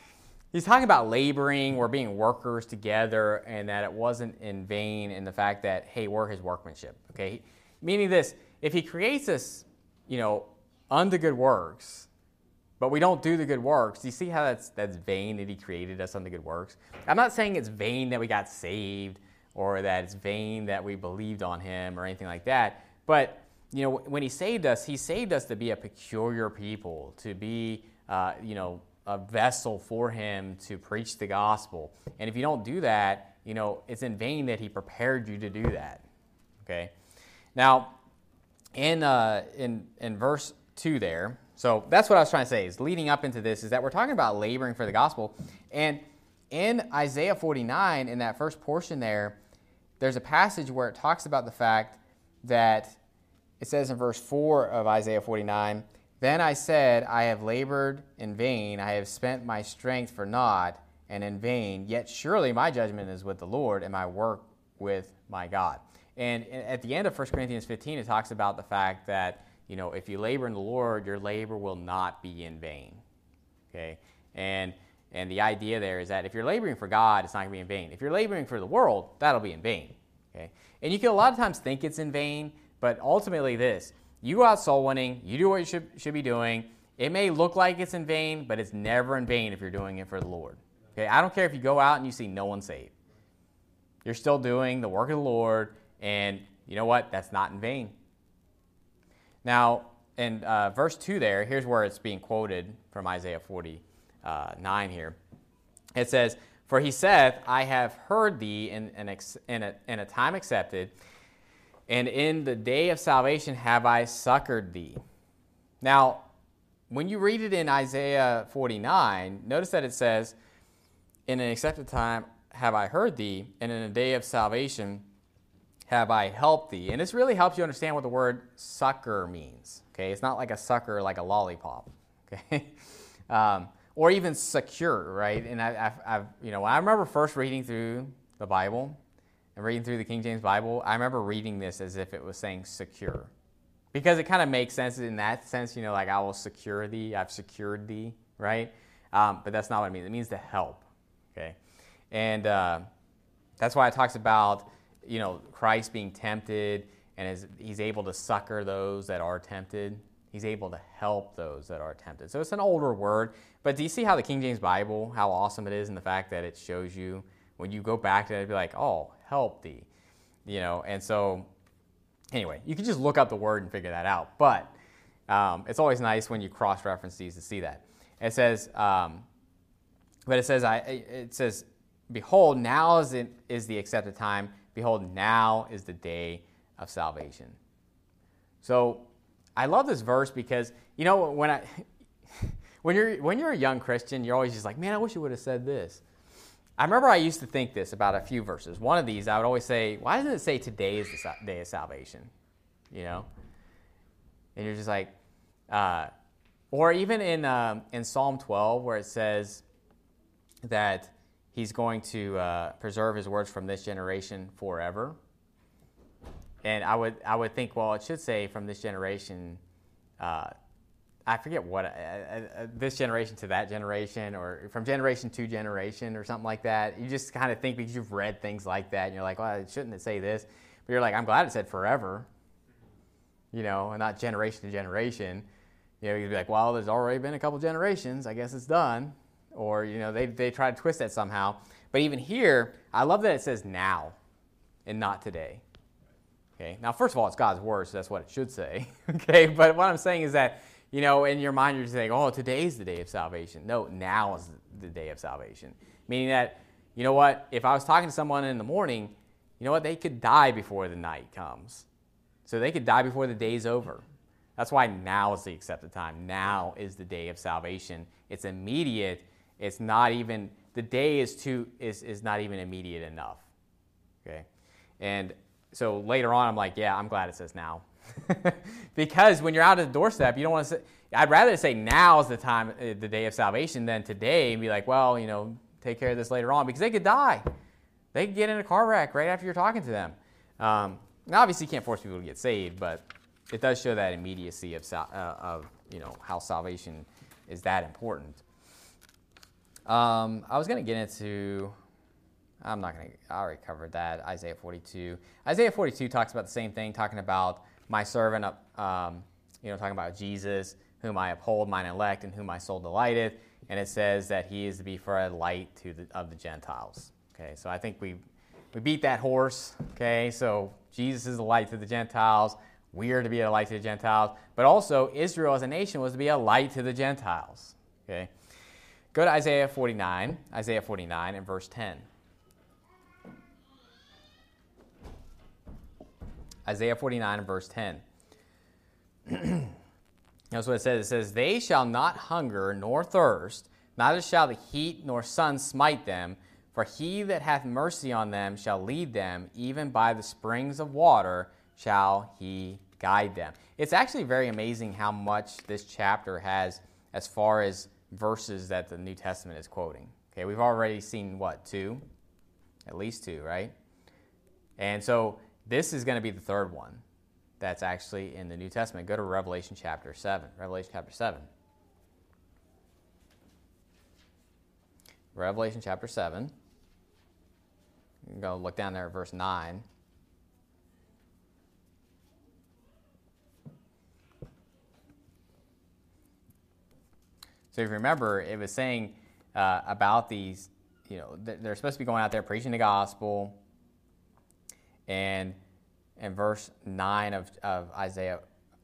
He's talking about laboring, we're being workers together, and that it wasn't in vain in the fact that, hey, we're his workmanship, okay? Meaning this, if he creates us, unto good works, but we don't do the good works, do you see how that's vain that he created us unto good works? I'm not saying it's vain that we got saved or that it's vain that we believed on him or anything like that, but, when he saved us to be a peculiar people, to be, a vessel for him to preach the gospel. And if you don't do that, it's in vain that he prepared you to do that. Okay? Now, in verse 2 there, so that's what I was trying to say, is leading up into this, is that we're talking about laboring for the gospel. And in Isaiah 49, in that first portion there's a passage where it talks about the fact that it says in verse 4 of Isaiah 49, "Then I said, I have labored in vain, I have spent my strength for naught and in vain, yet surely my judgment is with the Lord and my work with my God." And at the end of 1 Corinthians 15, it talks about the fact that, if you labor in the Lord, your labor will not be in vain. Okay? And the idea there is that if you're laboring for God, it's not going to be in vain. If you're laboring for the world, that'll be in vain. Okay? And you can a lot of times think it's in vain, but ultimately you go out soul winning, you do what you should be doing. It may look like it's in vain, but it's never in vain if you're doing it for the Lord. Okay? I don't care if you go out and you see no one saved. You're still doing the work of the Lord, and you know what? That's not in vain. Now, in verse 2 here's where it's being quoted from Isaiah 49 here. It says, "For he saith, I have heard thee in a time accepted, and in the day of salvation have I succored thee." Now, when you read it in Isaiah 49, notice that it says, "In an accepted time have I heard thee, and in a day of salvation have I helped thee." And this really helps you understand what the word succor means. Okay, it's not like a sucker, like a lollipop. Okay, or even secure, right? And I remember first reading through the Bible. And reading through the King James Bible, I remember reading this as if it was saying secure. Because it kind of makes sense in that sense, like I will secure thee, I've secured thee, right? But that's not what it means. It means to help, okay? And that's why it talks about, Christ being tempted, and he's able to succor those that are tempted. He's able to help those that are tempted. So it's an older word, but do you see how the King James Bible, how awesome it is in the fact that it shows you, when you go back to it, it'd be like, oh, help thee, and so anyway, you can just look up the word and figure that out, but it's always nice when you cross-reference these to see that. It says, it says, "Behold, now is the accepted time, behold, now is the day of salvation." So I love this verse because, when you're a young Christian, you're always just like, man, I wish it would have said this. I remember I used to think this about a few verses. One of these, I would always say, why doesn't it say today is the day of salvation? And you're just like, or even in Psalm 12, where it says that he's going to preserve his words from this generation forever. And I would think, well, it should say from this generation, I forget what, this generation to that generation, or from generation to generation, or something like that. You just kind of think because you've read things like that, and you're like, well, shouldn't it say this? But you're like, I'm glad it said forever, and not generation to generation. You'd be like, well, there's already been a couple generations. I guess it's done. Or, they try to twist that somehow. But even here, I love that it says now and not today. Okay. Now, first of all, it's God's word, so that's what it should say. Okay. But what I'm saying is that, in your mind, you're just saying, oh, today's the day of salvation. No, now is the day of salvation. Meaning that, if I was talking to someone in the morning, they could die before the night comes. So they could die before the day's over. That's why now is the accepted time. Now is the day of salvation. It's immediate. It's not even, the day is not even immediate enough. Okay? And so later on, I'm like, yeah, I'm glad it says now. Because when you're out at the doorstep, you don't want to say, I'd rather say now is the time, the day of salvation, than today, and be like, well, take care of this later on, because they could die. They could get in a car wreck right after you're talking to them. Now, obviously, you can't force people to get saved, but it does show that immediacy of how salvation is that important. I was going to get into, I'm not going to, I already covered that, Isaiah 42. Isaiah 42 talks about the same thing, talking about my servant, talking about Jesus, whom I uphold, mine elect, in whom my soul delighteth. And it says that he is to be for a light of the Gentiles. Okay, so I think we beat that horse. Okay, so Jesus is the light to the Gentiles. We are to be a light to the Gentiles. But also, Israel as a nation was to be a light to the Gentiles. Okay, go to Isaiah 49 and verse 10. Isaiah 49 and verse 10. That's what it says. It says, they shall not hunger nor thirst, neither shall the heat nor sun smite them, for he that hath mercy on them shall lead them, even by the springs of water shall he guide them. It's actually very amazing how much this chapter has as far as verses that the New Testament is quoting. Okay, we've already seen, what, 2? At least 2, right? And so this is going to be the third one that's actually in the New Testament. Go to Revelation chapter 7. Revelation chapter 7. Revelation chapter 7. You can go look down there at verse 9. So if you remember, it was saying about these, they're supposed to be going out there preaching the gospel. And in verse 9 of Isaiah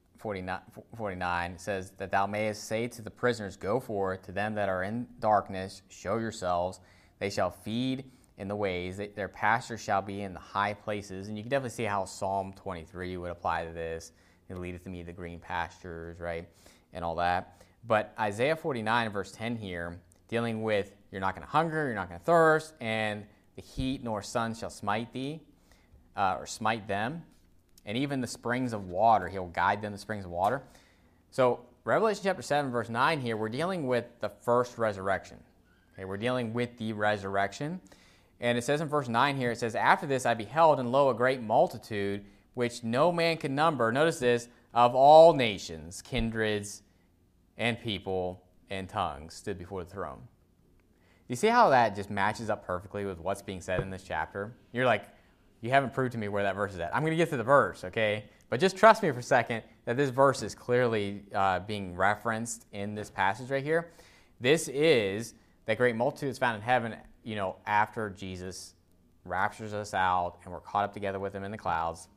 49 says that thou mayest say to the prisoners, go forth, to them that are in darkness, show yourselves. They shall feed in the ways, their pasture shall be in the high places. And you can definitely see how Psalm 23 would apply to this. It leadeth me to the green pastures, right, and all that. But Isaiah 49 verse 10 here, dealing with you're not going to hunger, you're not going to thirst, and the heat nor sun shall smite thee, or smite them, and even the springs of water, he'll guide them to the springs of water. So Revelation chapter 7, verse 9 here, we're dealing with the first resurrection. Okay, we're dealing with the resurrection. And it says in verse 9 here, it says, after this I beheld, and lo, a great multitude, which no man could number, notice this, of all nations, kindreds, and people, and tongues, stood before the throne. You see how that just matches up perfectly with what's being said in this chapter? You're like, you haven't proved to me where that verse is at. I'm going to get to the verse, okay? But just trust me for a second that this verse is clearly being referenced in this passage right here. This is that great multitude is found in heaven, after Jesus raptures us out and we're caught up together with him in the clouds.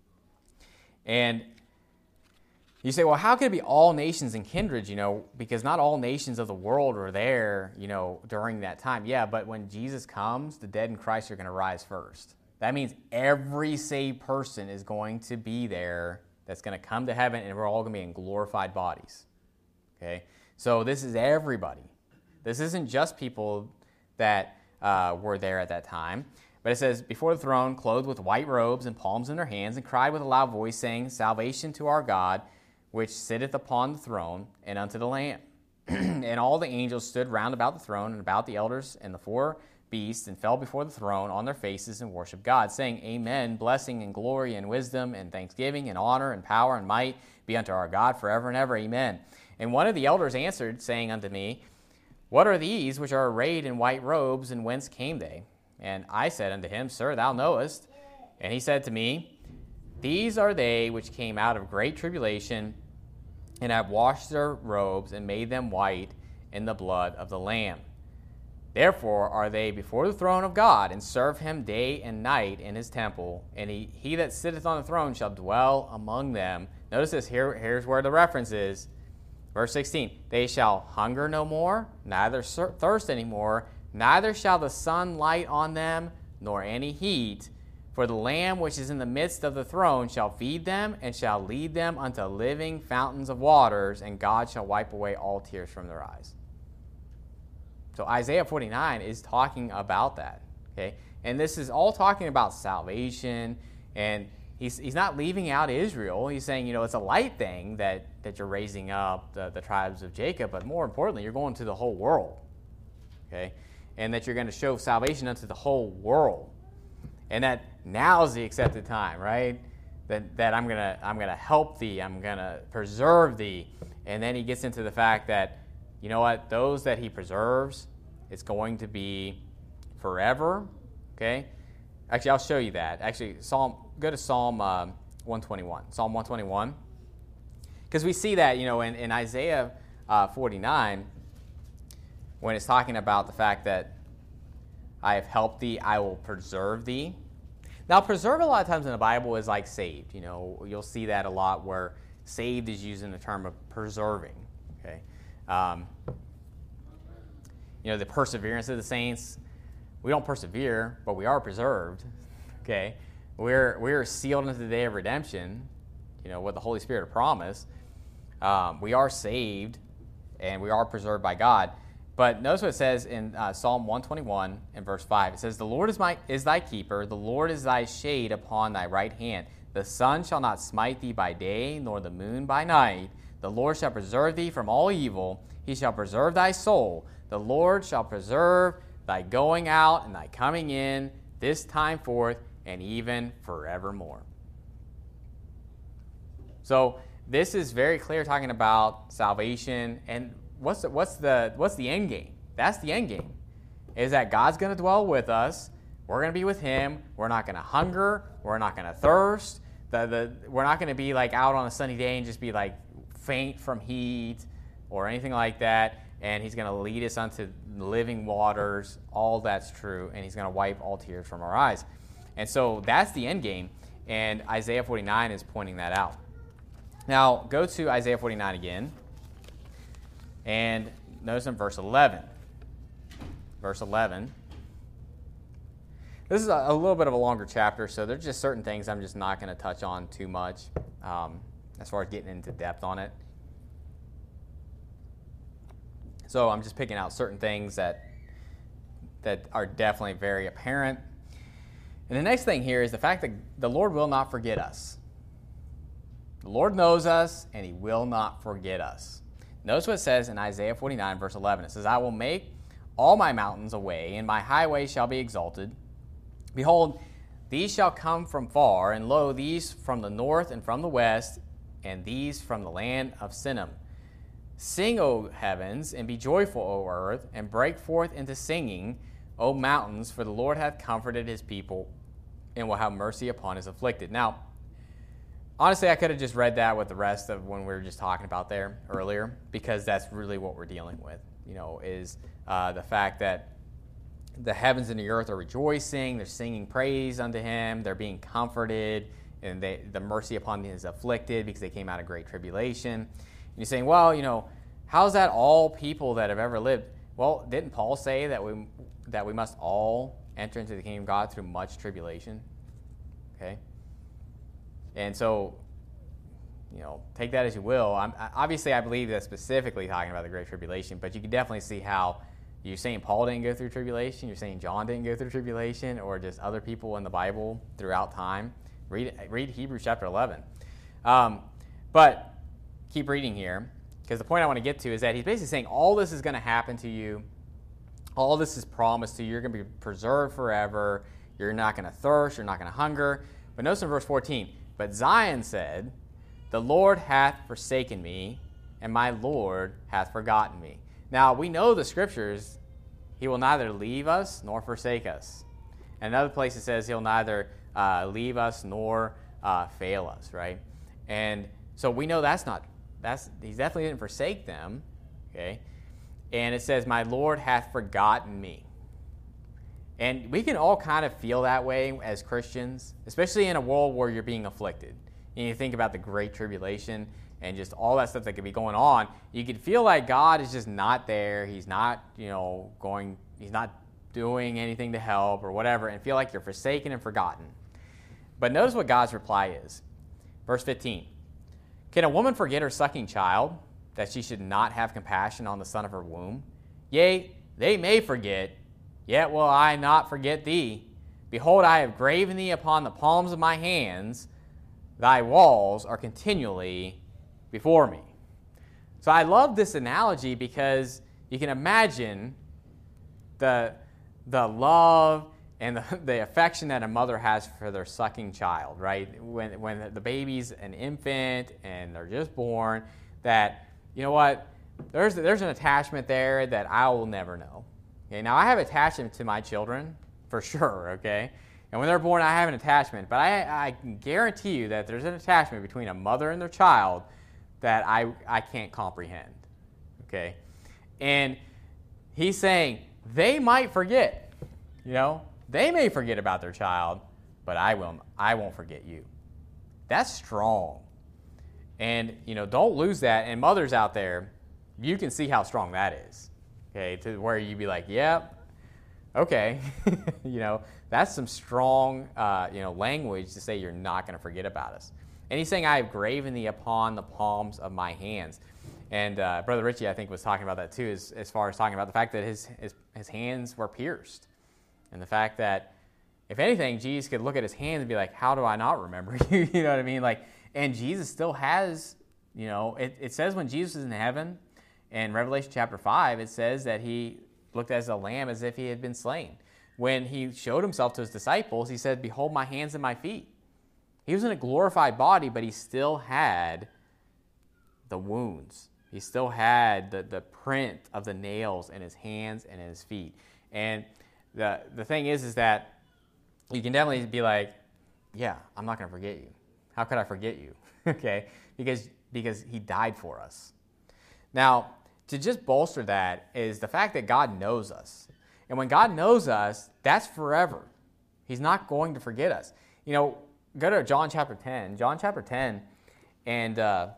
And you say, well, how could it be all nations and kindreds, because not all nations of the world are there, during that time. Yeah, but when Jesus comes, the dead in Christ are going to rise first. That means every saved person is going to be there that's going to come to heaven, and we're all going to be in glorified bodies. Okay? So this is everybody. This isn't just people that were there at that time. But it says, before the throne, clothed with white robes and palms in their hands, and cried with a loud voice, saying, salvation to our God, which sitteth upon the throne, and unto the Lamb. And all the angels stood round about the throne, and about the elders and the 4 beasts, and fell before the throne on their faces and worshiped God, saying, amen, blessing and glory and wisdom and thanksgiving and honor and power and might be unto our God forever and ever, amen. And one of the elders answered, saying unto me, what are these which are arrayed in white robes, and whence came they? And I said unto him, sir, thou knowest. And he said to me, these are they which came out of great tribulation, and have washed their robes, and made them white in the blood of the Lamb. Therefore are they before the throne of God, and serve him day and night in his temple. And he that sitteth on the throne shall dwell among them. Notice this, here's where the reference is. Verse 16, they shall hunger no more, neither thirst any more, neither shall the sun light on them, nor any heat. For the Lamb which is in the midst of the throne shall feed them, and shall lead them unto living fountains of waters, and God shall wipe away all tears from their eyes. So Isaiah 49 is talking about that, okay? And this is all talking about salvation, and he's not leaving out Israel. He's saying, it's a light thing that you're raising up the tribes of Jacob, but more importantly, you're going to the whole world, okay? And that you're going to show salvation unto the whole world. And that now is the accepted time, right? That I'm gonna help thee, I'm gonna preserve thee. And then he gets into the fact that, you know what, those that he preserves It's going to be forever, okay? Actually, I'll show you that. Actually, go to Psalm 121. Psalm 121. Because we see that, in Isaiah 49, when it's talking about the fact that I have helped thee, I will preserve thee. Now, preserve a lot of times in the Bible is like saved. You'll see that a lot where saved is used in the term of preserving, okay? The perseverance of the saints. We don't persevere, but we are preserved, okay? We're sealed into the day of redemption, what the Holy Spirit promised. We are saved, and we are preserved by God. But notice what it says in Psalm 121 and verse 5. It says, "The Lord is thy keeper, the Lord is thy shade upon thy right hand. The sun shall not smite thee by day, nor the moon by night. The Lord shall preserve thee from all evil. He shall preserve thy soul. The Lord shall preserve thy going out and thy coming in, this time forth, and even forevermore." So this is very clear talking about salvation. And what's the end game? That's the end game, is that God's going to dwell with us. We're going to be with him. We're not going to hunger. We're not going to thirst. We're not going to be like out on a sunny day and just be like faint from heat or anything like that. And he's going to lead us unto living waters. All that's true. And he's going to wipe all tears from our eyes. And so that's the end game. And Isaiah 49 is pointing that out. Now, go to Isaiah 49 again. And notice in verse 11. Verse 11. This is a little bit of a longer chapter, so there's just certain things I'm just not going to touch on too much as far as getting into depth on it. So I'm just picking out certain things that are definitely very apparent. And the next thing here is the fact that the Lord will not forget us. The Lord knows us, and he will not forget us. Notice what it says in Isaiah 49, verse 11. It says, "I will make all my mountains a way, and my highways shall be exalted. Behold, these shall come from far, and lo, these from the north and from the west, and these from the land of Sinim. Sing, O heavens, and be joyful, O earth, and break forth into singing, O mountains, for the Lord hath comforted his people, and will have mercy upon his afflicted." Now, honestly, I could have just read that with the rest of when we were just talking about there earlier, because that's really what we're dealing with, is the fact that the heavens and the earth are rejoicing, they're singing praise unto him, they're being comforted, and the mercy upon his afflicted because they came out of great tribulation. And you're saying, well, how's that all people that have ever lived? Well, didn't Paul say that we must all enter into the kingdom of God through much tribulation? Okay? And so, take that as you will. Obviously, I believe that's specifically talking about the Great Tribulation, but you can definitely see how you're saying Paul didn't go through tribulation, you're saying John didn't go through tribulation, or just other people in the Bible throughout time. Read Hebrews chapter 11. But keep reading here, because the point I want to get to is that he's basically saying all this is going to happen to you. All this is promised to you. You're going to be preserved forever. You're not going to thirst. You're not going to hunger. But notice in verse 14, "But Zion said, the Lord hath forsaken me, and my Lord hath forgotten me." Now, we know the scriptures, he will neither leave us nor forsake us. And another place it says he'll neither leave us nor fail us, right? And so we know he definitely didn't forsake them, okay? And it says, "My Lord hath forgotten me." And we can all kind of feel that way as Christians, especially in a world where you're being afflicted. And you think about the Great Tribulation and just all that stuff that could be going on. You could feel like God is just not there. He's not, he's not doing anything to help or whatever, and feel like you're forsaken and forgotten. But notice what God's reply is. Verse 15, "Can a woman forget her sucking child, that she should not have compassion on the son of her womb? Yea, they may forget, yet will I not forget thee. Behold, I have graven thee upon the palms of my hands. Thy walls are continually before me." So I love this analogy because you can imagine the love and the affection that a mother has for their sucking child, right? When the baby's an infant and they're just born, that, there's an attachment there that I will never know, Okay, now I have attachment to my children, for sure, okay? And when they're born, I have an attachment. But I can guarantee you that there's an attachment between a mother and their child that I can't comprehend, okay? And he's saying they might forget, they may forget about their child, but I won't forget you. That's strong. And, don't lose that. And mothers out there, you can see how strong that is, okay, to where you'd be like, yeah, okay, that's some strong, language to say you're not going to forget about us. And he's saying, I have graven thee upon the palms of my hands. And Brother Richie, I think, was talking about that too, as far as talking about the fact that his hands were pierced. And the fact that, if anything, Jesus could look at his hands and be like, how do I not remember you? You know what I mean? And Jesus still has, it says when Jesus is in heaven, in Revelation chapter 5, it says that he looked as a lamb as if he had been slain. When he showed himself to his disciples, he said, behold my hands and my feet. He was in a glorified body, but he still had the wounds. He still had the print of the nails in his hands and in his feet. And the thing is that you can definitely be like, yeah, I'm not going to forget you. How could I forget you? Okay? Because he died for us. Now, to just bolster that is the fact that God knows us. And when God knows us, that's forever. He's not going to forget us. Go to John chapter 10. John chapter 10, and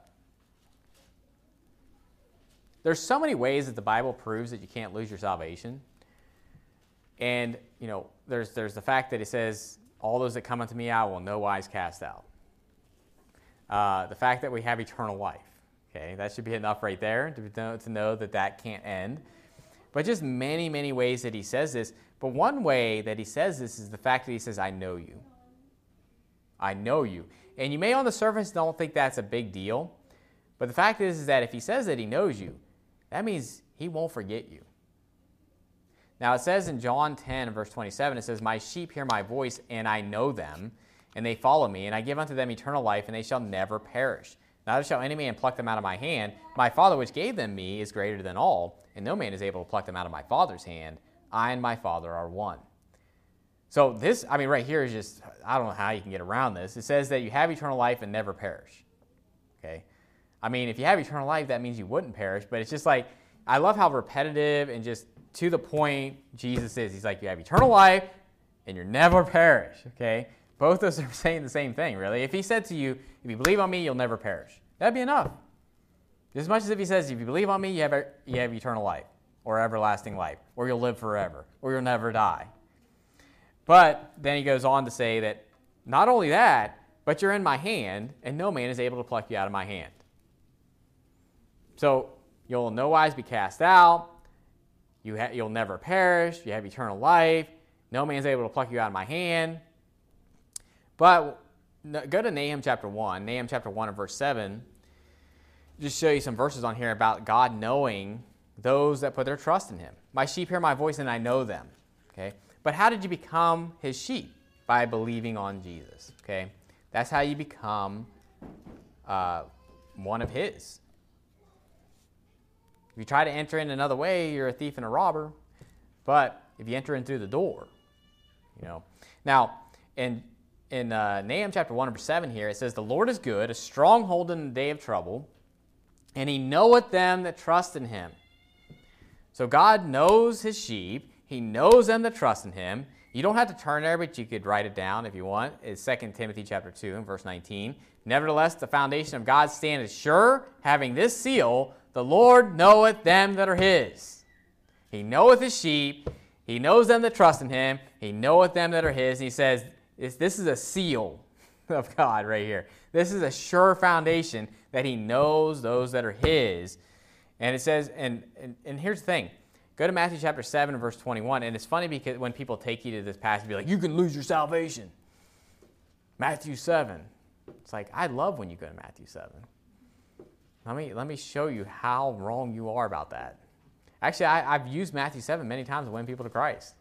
there's so many ways that the Bible proves that you can't lose your salvation. And, there's the fact that it says, all those that come unto me I will no wise cast out. The fact that we have eternal life. Okay, that should be enough right there to know that can't end. But just many, many ways that he says this. But one way that he says this is the fact that he says, I know you. I know you. And you may on the surface don't think that's a big deal. But the fact is that if he says that he knows you, that means he won't forget you. Now it says in John 10, verse 27, it says, my sheep hear my voice, and I know them, and they follow me, and I give unto them eternal life, and they shall never perish. Neither shall any man pluck them out of my hand. My Father which gave them me is greater than all, and no man is able to pluck them out of my Father's hand. I and my Father are one. So this, right here is just, I don't know how you can get around this. It says that you have eternal life and never perish. Okay? If you have eternal life, that means you wouldn't perish, but it's just like, I love how repetitive and just to the point Jesus is. He's like, you have eternal life and you'll never perish. Okay? Both those are saying the same thing, really. If he said to you, if you believe on me, you'll never perish, that'd be enough. Just as much as if he says, if you believe on me, you have eternal life, or everlasting life, or you'll live forever, or you'll never die. But then he goes on to say that not only that, but you're in my hand, and no man is able to pluck you out of my hand. So you'll in no wise be cast out, you'll never perish, you have eternal life, no man's able to pluck you out of my hand. But go to Nahum chapter 1. Nahum chapter 1 and verse 7. Just show you some verses on here about God knowing those that put their trust in him. My sheep hear my voice and I know them. Okay? But how did you become his sheep? By believing on Jesus. Okay? That's how you become one of his. If you try to enter in another way, you're a thief and a robber. But if you enter in through the door, Now, in Nahum chapter 1, verse 7 here, it says, the Lord is good, a stronghold in the day of trouble, and he knoweth them that trust in him. So God knows his sheep. He knows them that trust in him. You don't have to turn there, but you could write it down if you want. It's 2 Timothy chapter 2 and verse 19. Nevertheless, the foundation of God standeth sure, having this seal, the Lord knoweth them that are his. He knoweth his sheep. He knows them that trust in him. He knoweth them that are his. And he says, this is a seal of God right here. This is a sure foundation that he knows those that are his. And it says, and here's the thing. Go to Matthew chapter 7 verse 21. And it's funny because when people take you to this passage, be like, you can lose your salvation. Matthew 7. It's like, I love when you go to Matthew 7. Let me show you how wrong you are about that. Actually, I've used Matthew 7 many times to win people to Christ.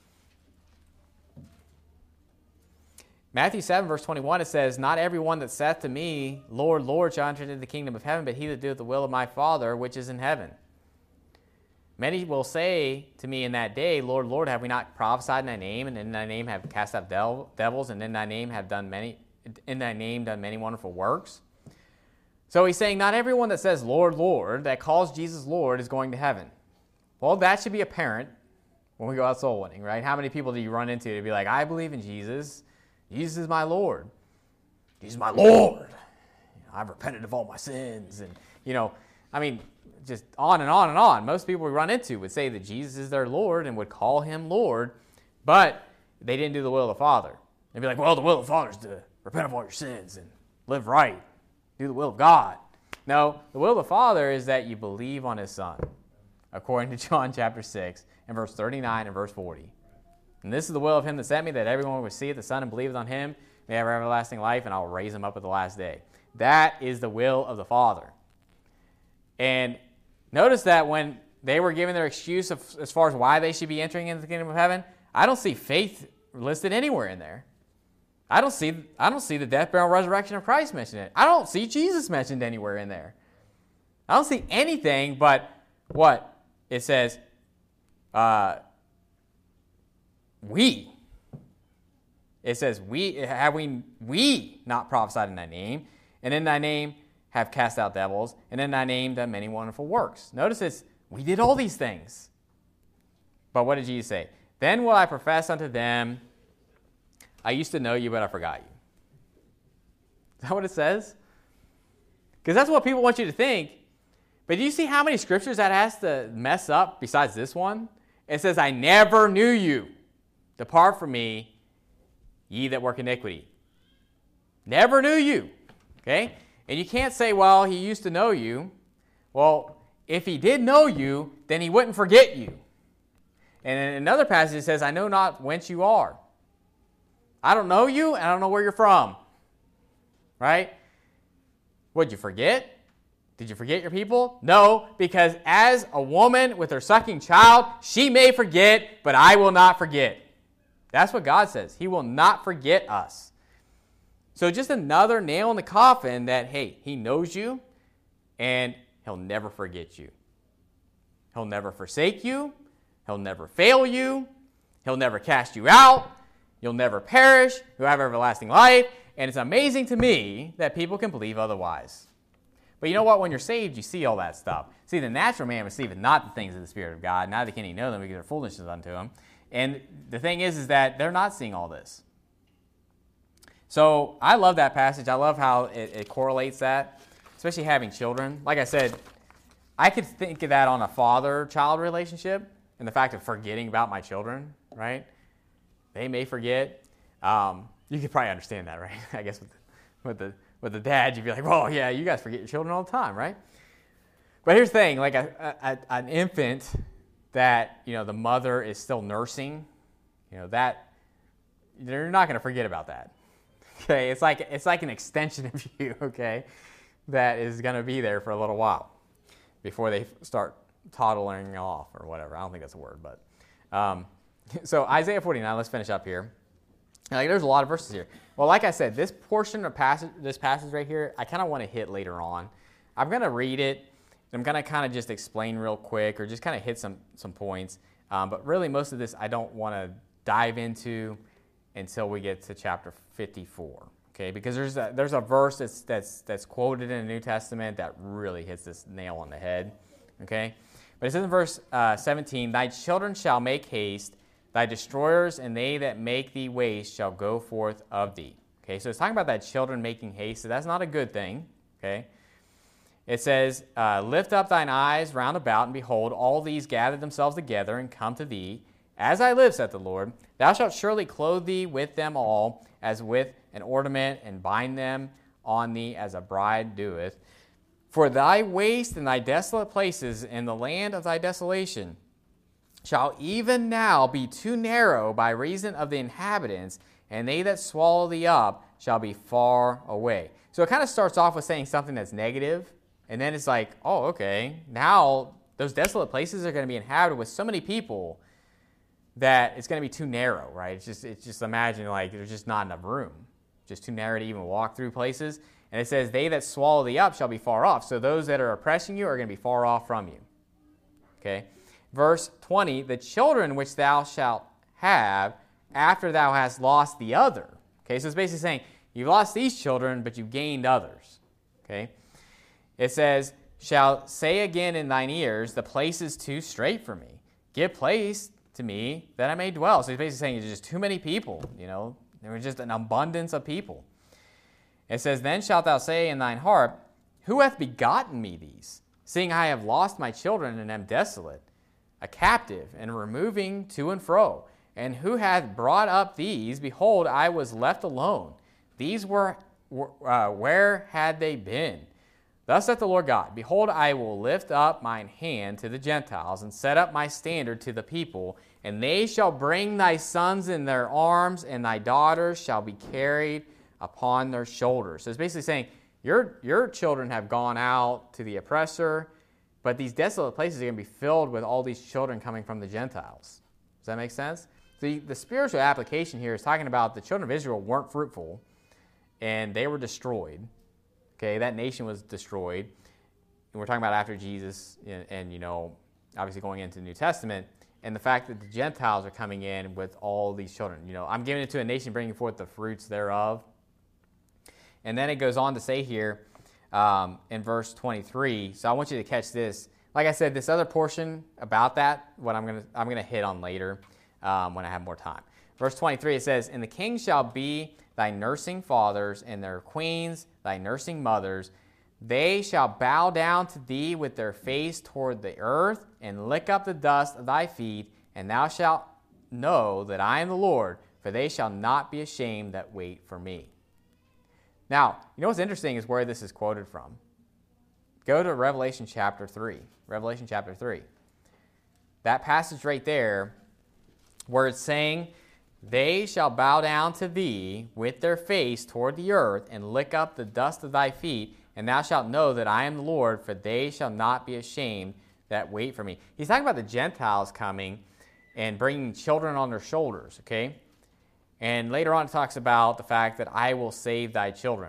Matthew 7, verse 21, it says, not everyone that saith to me, Lord, Lord, shall enter into the kingdom of heaven, but he that doeth the will of my Father which is in heaven. Many will say to me in that day, Lord, Lord, have we not prophesied in thy name, and in thy name have cast out devils, and in thy name done many wonderful works? So he's saying not everyone that says, Lord, Lord, that calls Jesus Lord is going to heaven. Well, that should be apparent when we go out soul winning, right? How many people do you run into to be like, I believe in Jesus. Jesus is my Lord. Jesus is my Lord. I've repented of all my sins. And, just on and on and on. Most people we run into would say that Jesus is their Lord and would call him Lord, but they didn't do the will of the Father. They'd be like, well, the will of the Father is to repent of all your sins and live right, do the will of God. No, the will of the Father is that you believe on his Son, according to John chapter 6 and verse 39 and verse 40. And this is the will of him that sent me, that everyone would see the Son and believe on him may have everlasting life, and I will raise him up at the last day. That is the will of the Father. And notice that when they were given their excuse as far as why they should be entering into the kingdom of heaven, I don't see faith listed anywhere in there. I don't see the death, burial, resurrection of Christ mentioned in it. I don't see Jesus mentioned anywhere in there. I don't see anything but what? It says, we. It says, we not prophesied in thy name, and in thy name have cast out devils, and in thy name done many wonderful works. Notice it's, we did all these things. But what did Jesus say? Then will I profess unto them, I used to know you, but I forgot you. Is that what it says? Because that's what people want you to think. But do you see how many scriptures that has to mess up besides this one? It says, I never knew you. Depart from me, ye that work iniquity. Never knew you. Okay? And you can't say, well, he used to know you. Well, if he did know you, then he wouldn't forget you. And in another passage it says, I know not whence you are. I don't know you, and I don't know where you're from. Right? Would you forget? Did you forget your people? No, because as a woman with her sucking child, she may forget, but I will not forget. That's what God says. He will not forget us. So just another nail in the coffin that, hey, he knows you, and he'll never forget you. He'll never forsake you. He'll never fail you. He'll never cast you out. You'll never perish. You'll have everlasting life. And it's amazing to me that people can believe otherwise. But you know what? When you're saved, you see all that stuff. See, the natural man receiveth not the things of the Spirit of God, neither can he know them because they're foolishness unto him. And the thing is that they're not seeing all this. So I love that passage. I love how it correlates that, especially having children. Like I said, I could think of that on a father-child relationship and the fact of forgetting about my children, right? They may forget. You could probably understand that, right? I guess with the dad, you'd be like, well, yeah, you guys forget your children all the time, right? But here's the thing, like an infant that, the mother is still nursing, that you're not going to forget about that. Okay, it's like an extension of you, okay, that is going to be there for a little while before they start toddling off or whatever. I don't think that's a word, but so Isaiah 49. Let's finish up here. There's a lot of verses here. Well, like I said, this portion of this passage right here, I kind of want to hit later on. I'm going to read it. I'm going to kind of just explain real quick or just kind of hit some points. But really, most of this I don't want to dive into until we get to chapter 54. Okay, because there's a verse that's quoted in the New Testament that really hits this nail on the head. Okay, but it says in verse 17, "Thy children shall make haste, thy destroyers and they that make thee waste shall go forth of thee." Okay, so it's talking about that children making haste. So that's not a good thing. Okay, it says, "Lift up thine eyes round about, and behold, all these gather themselves together and come to thee. As I live, saith the Lord, thou shalt surely clothe thee with them all, as with an ornament, and bind them on thee as a bride doeth. For thy waste and thy desolate places in the land of thy desolation shall even now be too narrow by reason of the inhabitants, and they that swallow thee up shall be far away." So it kind of starts off with saying something that's negative, and then it's like, oh, okay, now those desolate places are going to be inhabited with so many people that it's going to be too narrow, right? It's just imagine like there's just not enough room, just too narrow to even walk through places. And it says, "They that swallow thee up shall be far off." So those that are oppressing you are going to be far off from you. Okay. verse 20, the children which thou shalt have after thou hast lost the other. Okay, so it's basically saying, you've lost these children, but you've gained others. Okay, it says, shall say again in thine ears, the place is too strait for me. Give place to me that I may dwell. So he's basically saying there's just too many people, there was just an abundance of people. It says, then shalt thou say in thine heart, who hath begotten me these, seeing I have lost my children and am desolate, a captive, and removing to and fro? And who hath brought up these? Behold, I was left alone. These were where had they been? Thus saith the Lord God, behold, I will lift up mine hand to the Gentiles, and set up my standard to the people, and they shall bring thy sons in their arms, and thy daughters shall be carried upon their shoulders. So it's basically saying, your children have gone out to the oppressor, but these desolate places are going to be filled with all these children coming from the Gentiles. Does that make sense? The spiritual application here is talking about the children of Israel weren't fruitful, and they were destroyed. Okay, that nation was destroyed. And we're talking about after Jesus and obviously going into the New Testament, and the fact that the Gentiles are coming in with all these children. I'm giving it to a nation bringing forth the fruits thereof. And then it goes on to say here in verse 23, so I want you to catch this. Like I said, this other portion about that, what I'm gonna hit on later when I have more time. Verse 23, it says, and the king shall be thy nursing fathers, and their queens thy nursing mothers. They shall bow down to thee with their face toward the earth, and lick up the dust of thy feet, and thou shalt know that I am the Lord, for they shall not be ashamed that wait for me. Now, what's interesting is where this is quoted from. Go to Revelation chapter 3. Revelation chapter 3. That passage right there, where it's saying, they shall bow down to thee with their face toward the earth, and lick up the dust of thy feet, and thou shalt know that I am the Lord, for they shall not be ashamed that wait for me. He's talking about the Gentiles coming and bringing children on their shoulders, okay? And later on it talks about the fact that I will save thy children.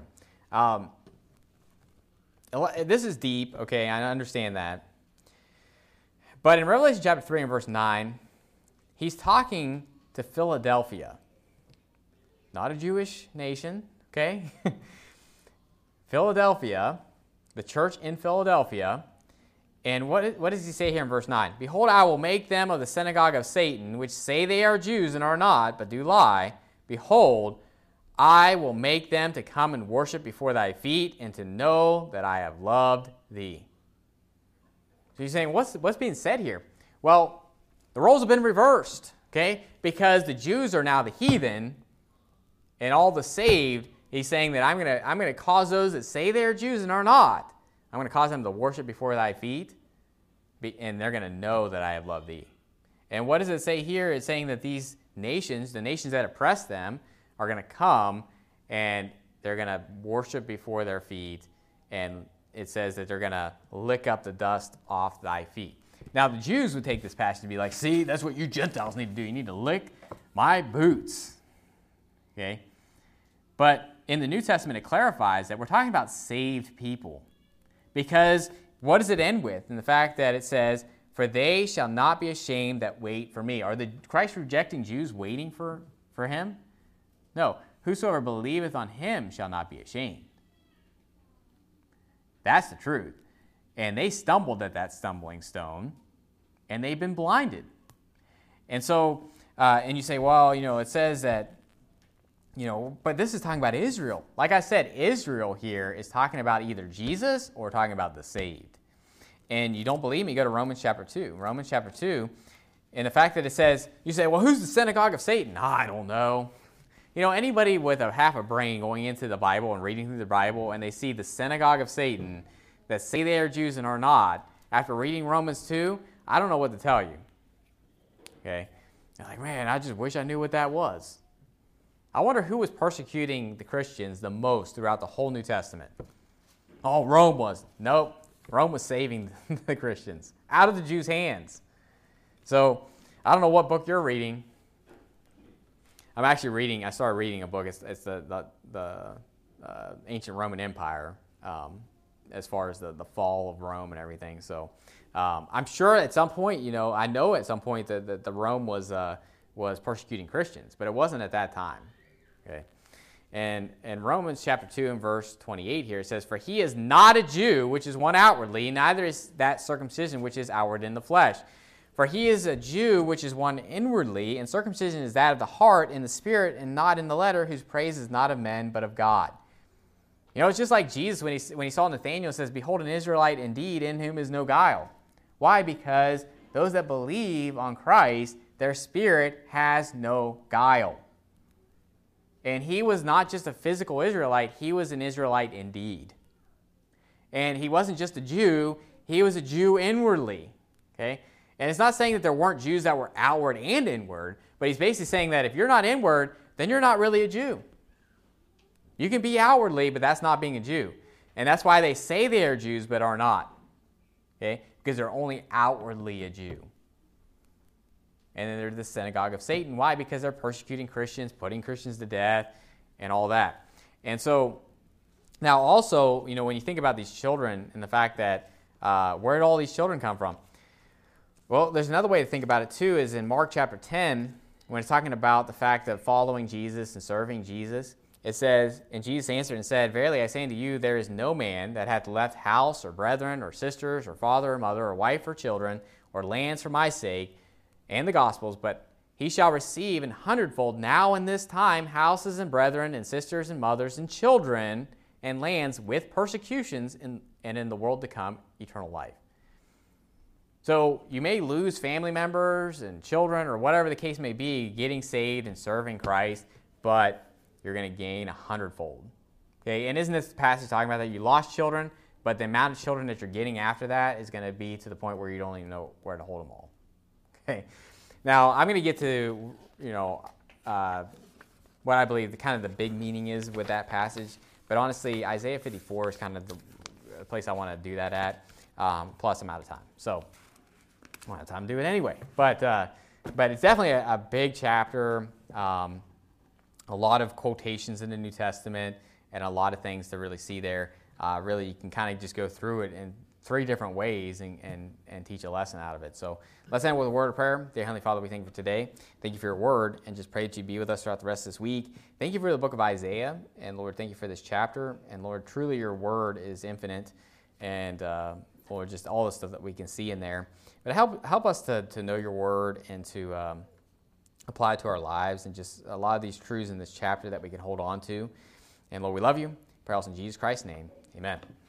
This is deep, okay, I understand that. But in Revelation chapter 3 and verse 9, he's talking to Philadelphia. Not a Jewish nation, okay? Philadelphia, the church in Philadelphia. And what does he say here in verse 9? Behold, I will make them of the synagogue of Satan, which say they are Jews and are not, but do lie. Behold, I will make them to come and worship before thy feet, and to know that I have loved thee. So he's saying, what's being said here? Well, the roles have been reversed, okay? Because the Jews are now the heathen, and all the saved, he's saying that I'm going to cause those that say they are Jews and are not, I'm going to cause them to worship before thy feet, and they're going to know that I have loved thee. And what does it say here? It's saying that these nations, the nations that oppress them, are going to come and they're going to worship before their feet, and it says that they're going to lick up the dust off thy feet. Now, the Jews would take this passage and be like, see, that's what you Gentiles need to do. You need to lick my boots. Okay? But in the New Testament, it clarifies that we're talking about saved people. Because what does it end with? In the fact that it says, for they shall not be ashamed that wait for me. Are the Christ-rejecting Jews waiting for him? No. Whosoever believeth on him shall not be ashamed. That's the truth. And they stumbled at that stumbling stone, and they've been blinded. And so, and you say, well, it says that, but this is talking about Israel. Like I said, Israel here is talking about either Jesus or talking about the saved. And you don't believe me, go to Romans chapter 2. Romans chapter 2, and the fact that it says, you say, well, who's the synagogue of Satan? I don't know. Anybody with a half a brain going into the Bible and reading through the Bible, and they see the synagogue of Satan that say they are Jews and are not, after reading Romans 2, I don't know what to tell you. Okay? You're like, man, I just wish I knew what that was. I wonder who was persecuting the Christians the most throughout the whole New Testament. Oh, Rome was. Nope. Rome was saving the Christians out of the Jews' hands. So, I don't know what book you're reading. I started reading a book. It's the ancient Roman Empire, as far as the fall of Rome and everything. So, I'm sure at some point, I know at some point that the Rome was persecuting Christians, but it wasn't at that time. Okay, and in Romans chapter 2 and verse 28 here, it says, "For he is not a Jew, which is one outwardly, neither is that circumcision which is outward in the flesh. For he is a Jew, which is one inwardly, and circumcision is that of the heart, in the spirit, and not in the letter, whose praise is not of men, but of God." It's just like Jesus when he saw Nathanael, says, "Behold, an Israelite indeed, in whom is no guile." Why? Because those that believe on Christ, their spirit has no guile. And he was not just a physical Israelite, he was an Israelite indeed. And he wasn't just a Jew, he was a Jew inwardly. Okay? And it's not saying that there weren't Jews that were outward and inward, but he's basically saying that if you're not inward, then you're not really a Jew. You can be outwardly, but that's not being a Jew. And that's why they say they are Jews, but are not. Okay? Because they're only outwardly a Jew. And then they're the synagogue of Satan. Why? Because they're persecuting Christians, putting Christians to death, and all that. And so, now also, when you think about these children and the fact that, where did all these children come from? Well, there's another way to think about it too, is in Mark chapter 10, when it's talking about the fact of following Jesus and serving Jesus, it says, "And Jesus answered and said, Verily I say unto you, there is no man that hath left house, or brethren, or sisters, or father, or mother, or wife, or children, or lands for my sake, and the gospel's, but he shall receive an hundredfold now in this time houses and brethren, and sisters, and mothers, and children, and lands with persecutions, and in the world to come eternal life." So you may lose family members and children, or whatever the case may be, getting saved and serving Christ, but you're going to gain 100-fold. Okay, and isn't this passage talking about that you lost children, but the amount of children that you're getting after that is going to be to the point where you don't even know where to hold them all. Okay, now I'm going to get to what I believe the big meaning is with that passage, but honestly, Isaiah 54 is kind of the place I want to do that at. Plus, I'm out of time, so I don't have time to do it anyway. But it's definitely a big chapter. A lot of quotations in the New Testament and a lot of things to really see there. Really, you can kind of just go through it in 3 different ways and teach a lesson out of it. So let's end with a word of prayer. Dear Heavenly Father, we thank you for today. Thank you for your word, and just pray that you be with us throughout the rest of this week. Thank you for the book of Isaiah, and Lord, thank you for this chapter. And Lord, truly your word is infinite, and Lord, just all the stuff that we can see in there. But help us to know your word and to apply it to our lives, and just a lot of these truths in this chapter that we can hold on to. And Lord, we love you. Pray also in Jesus Christ's name. Amen.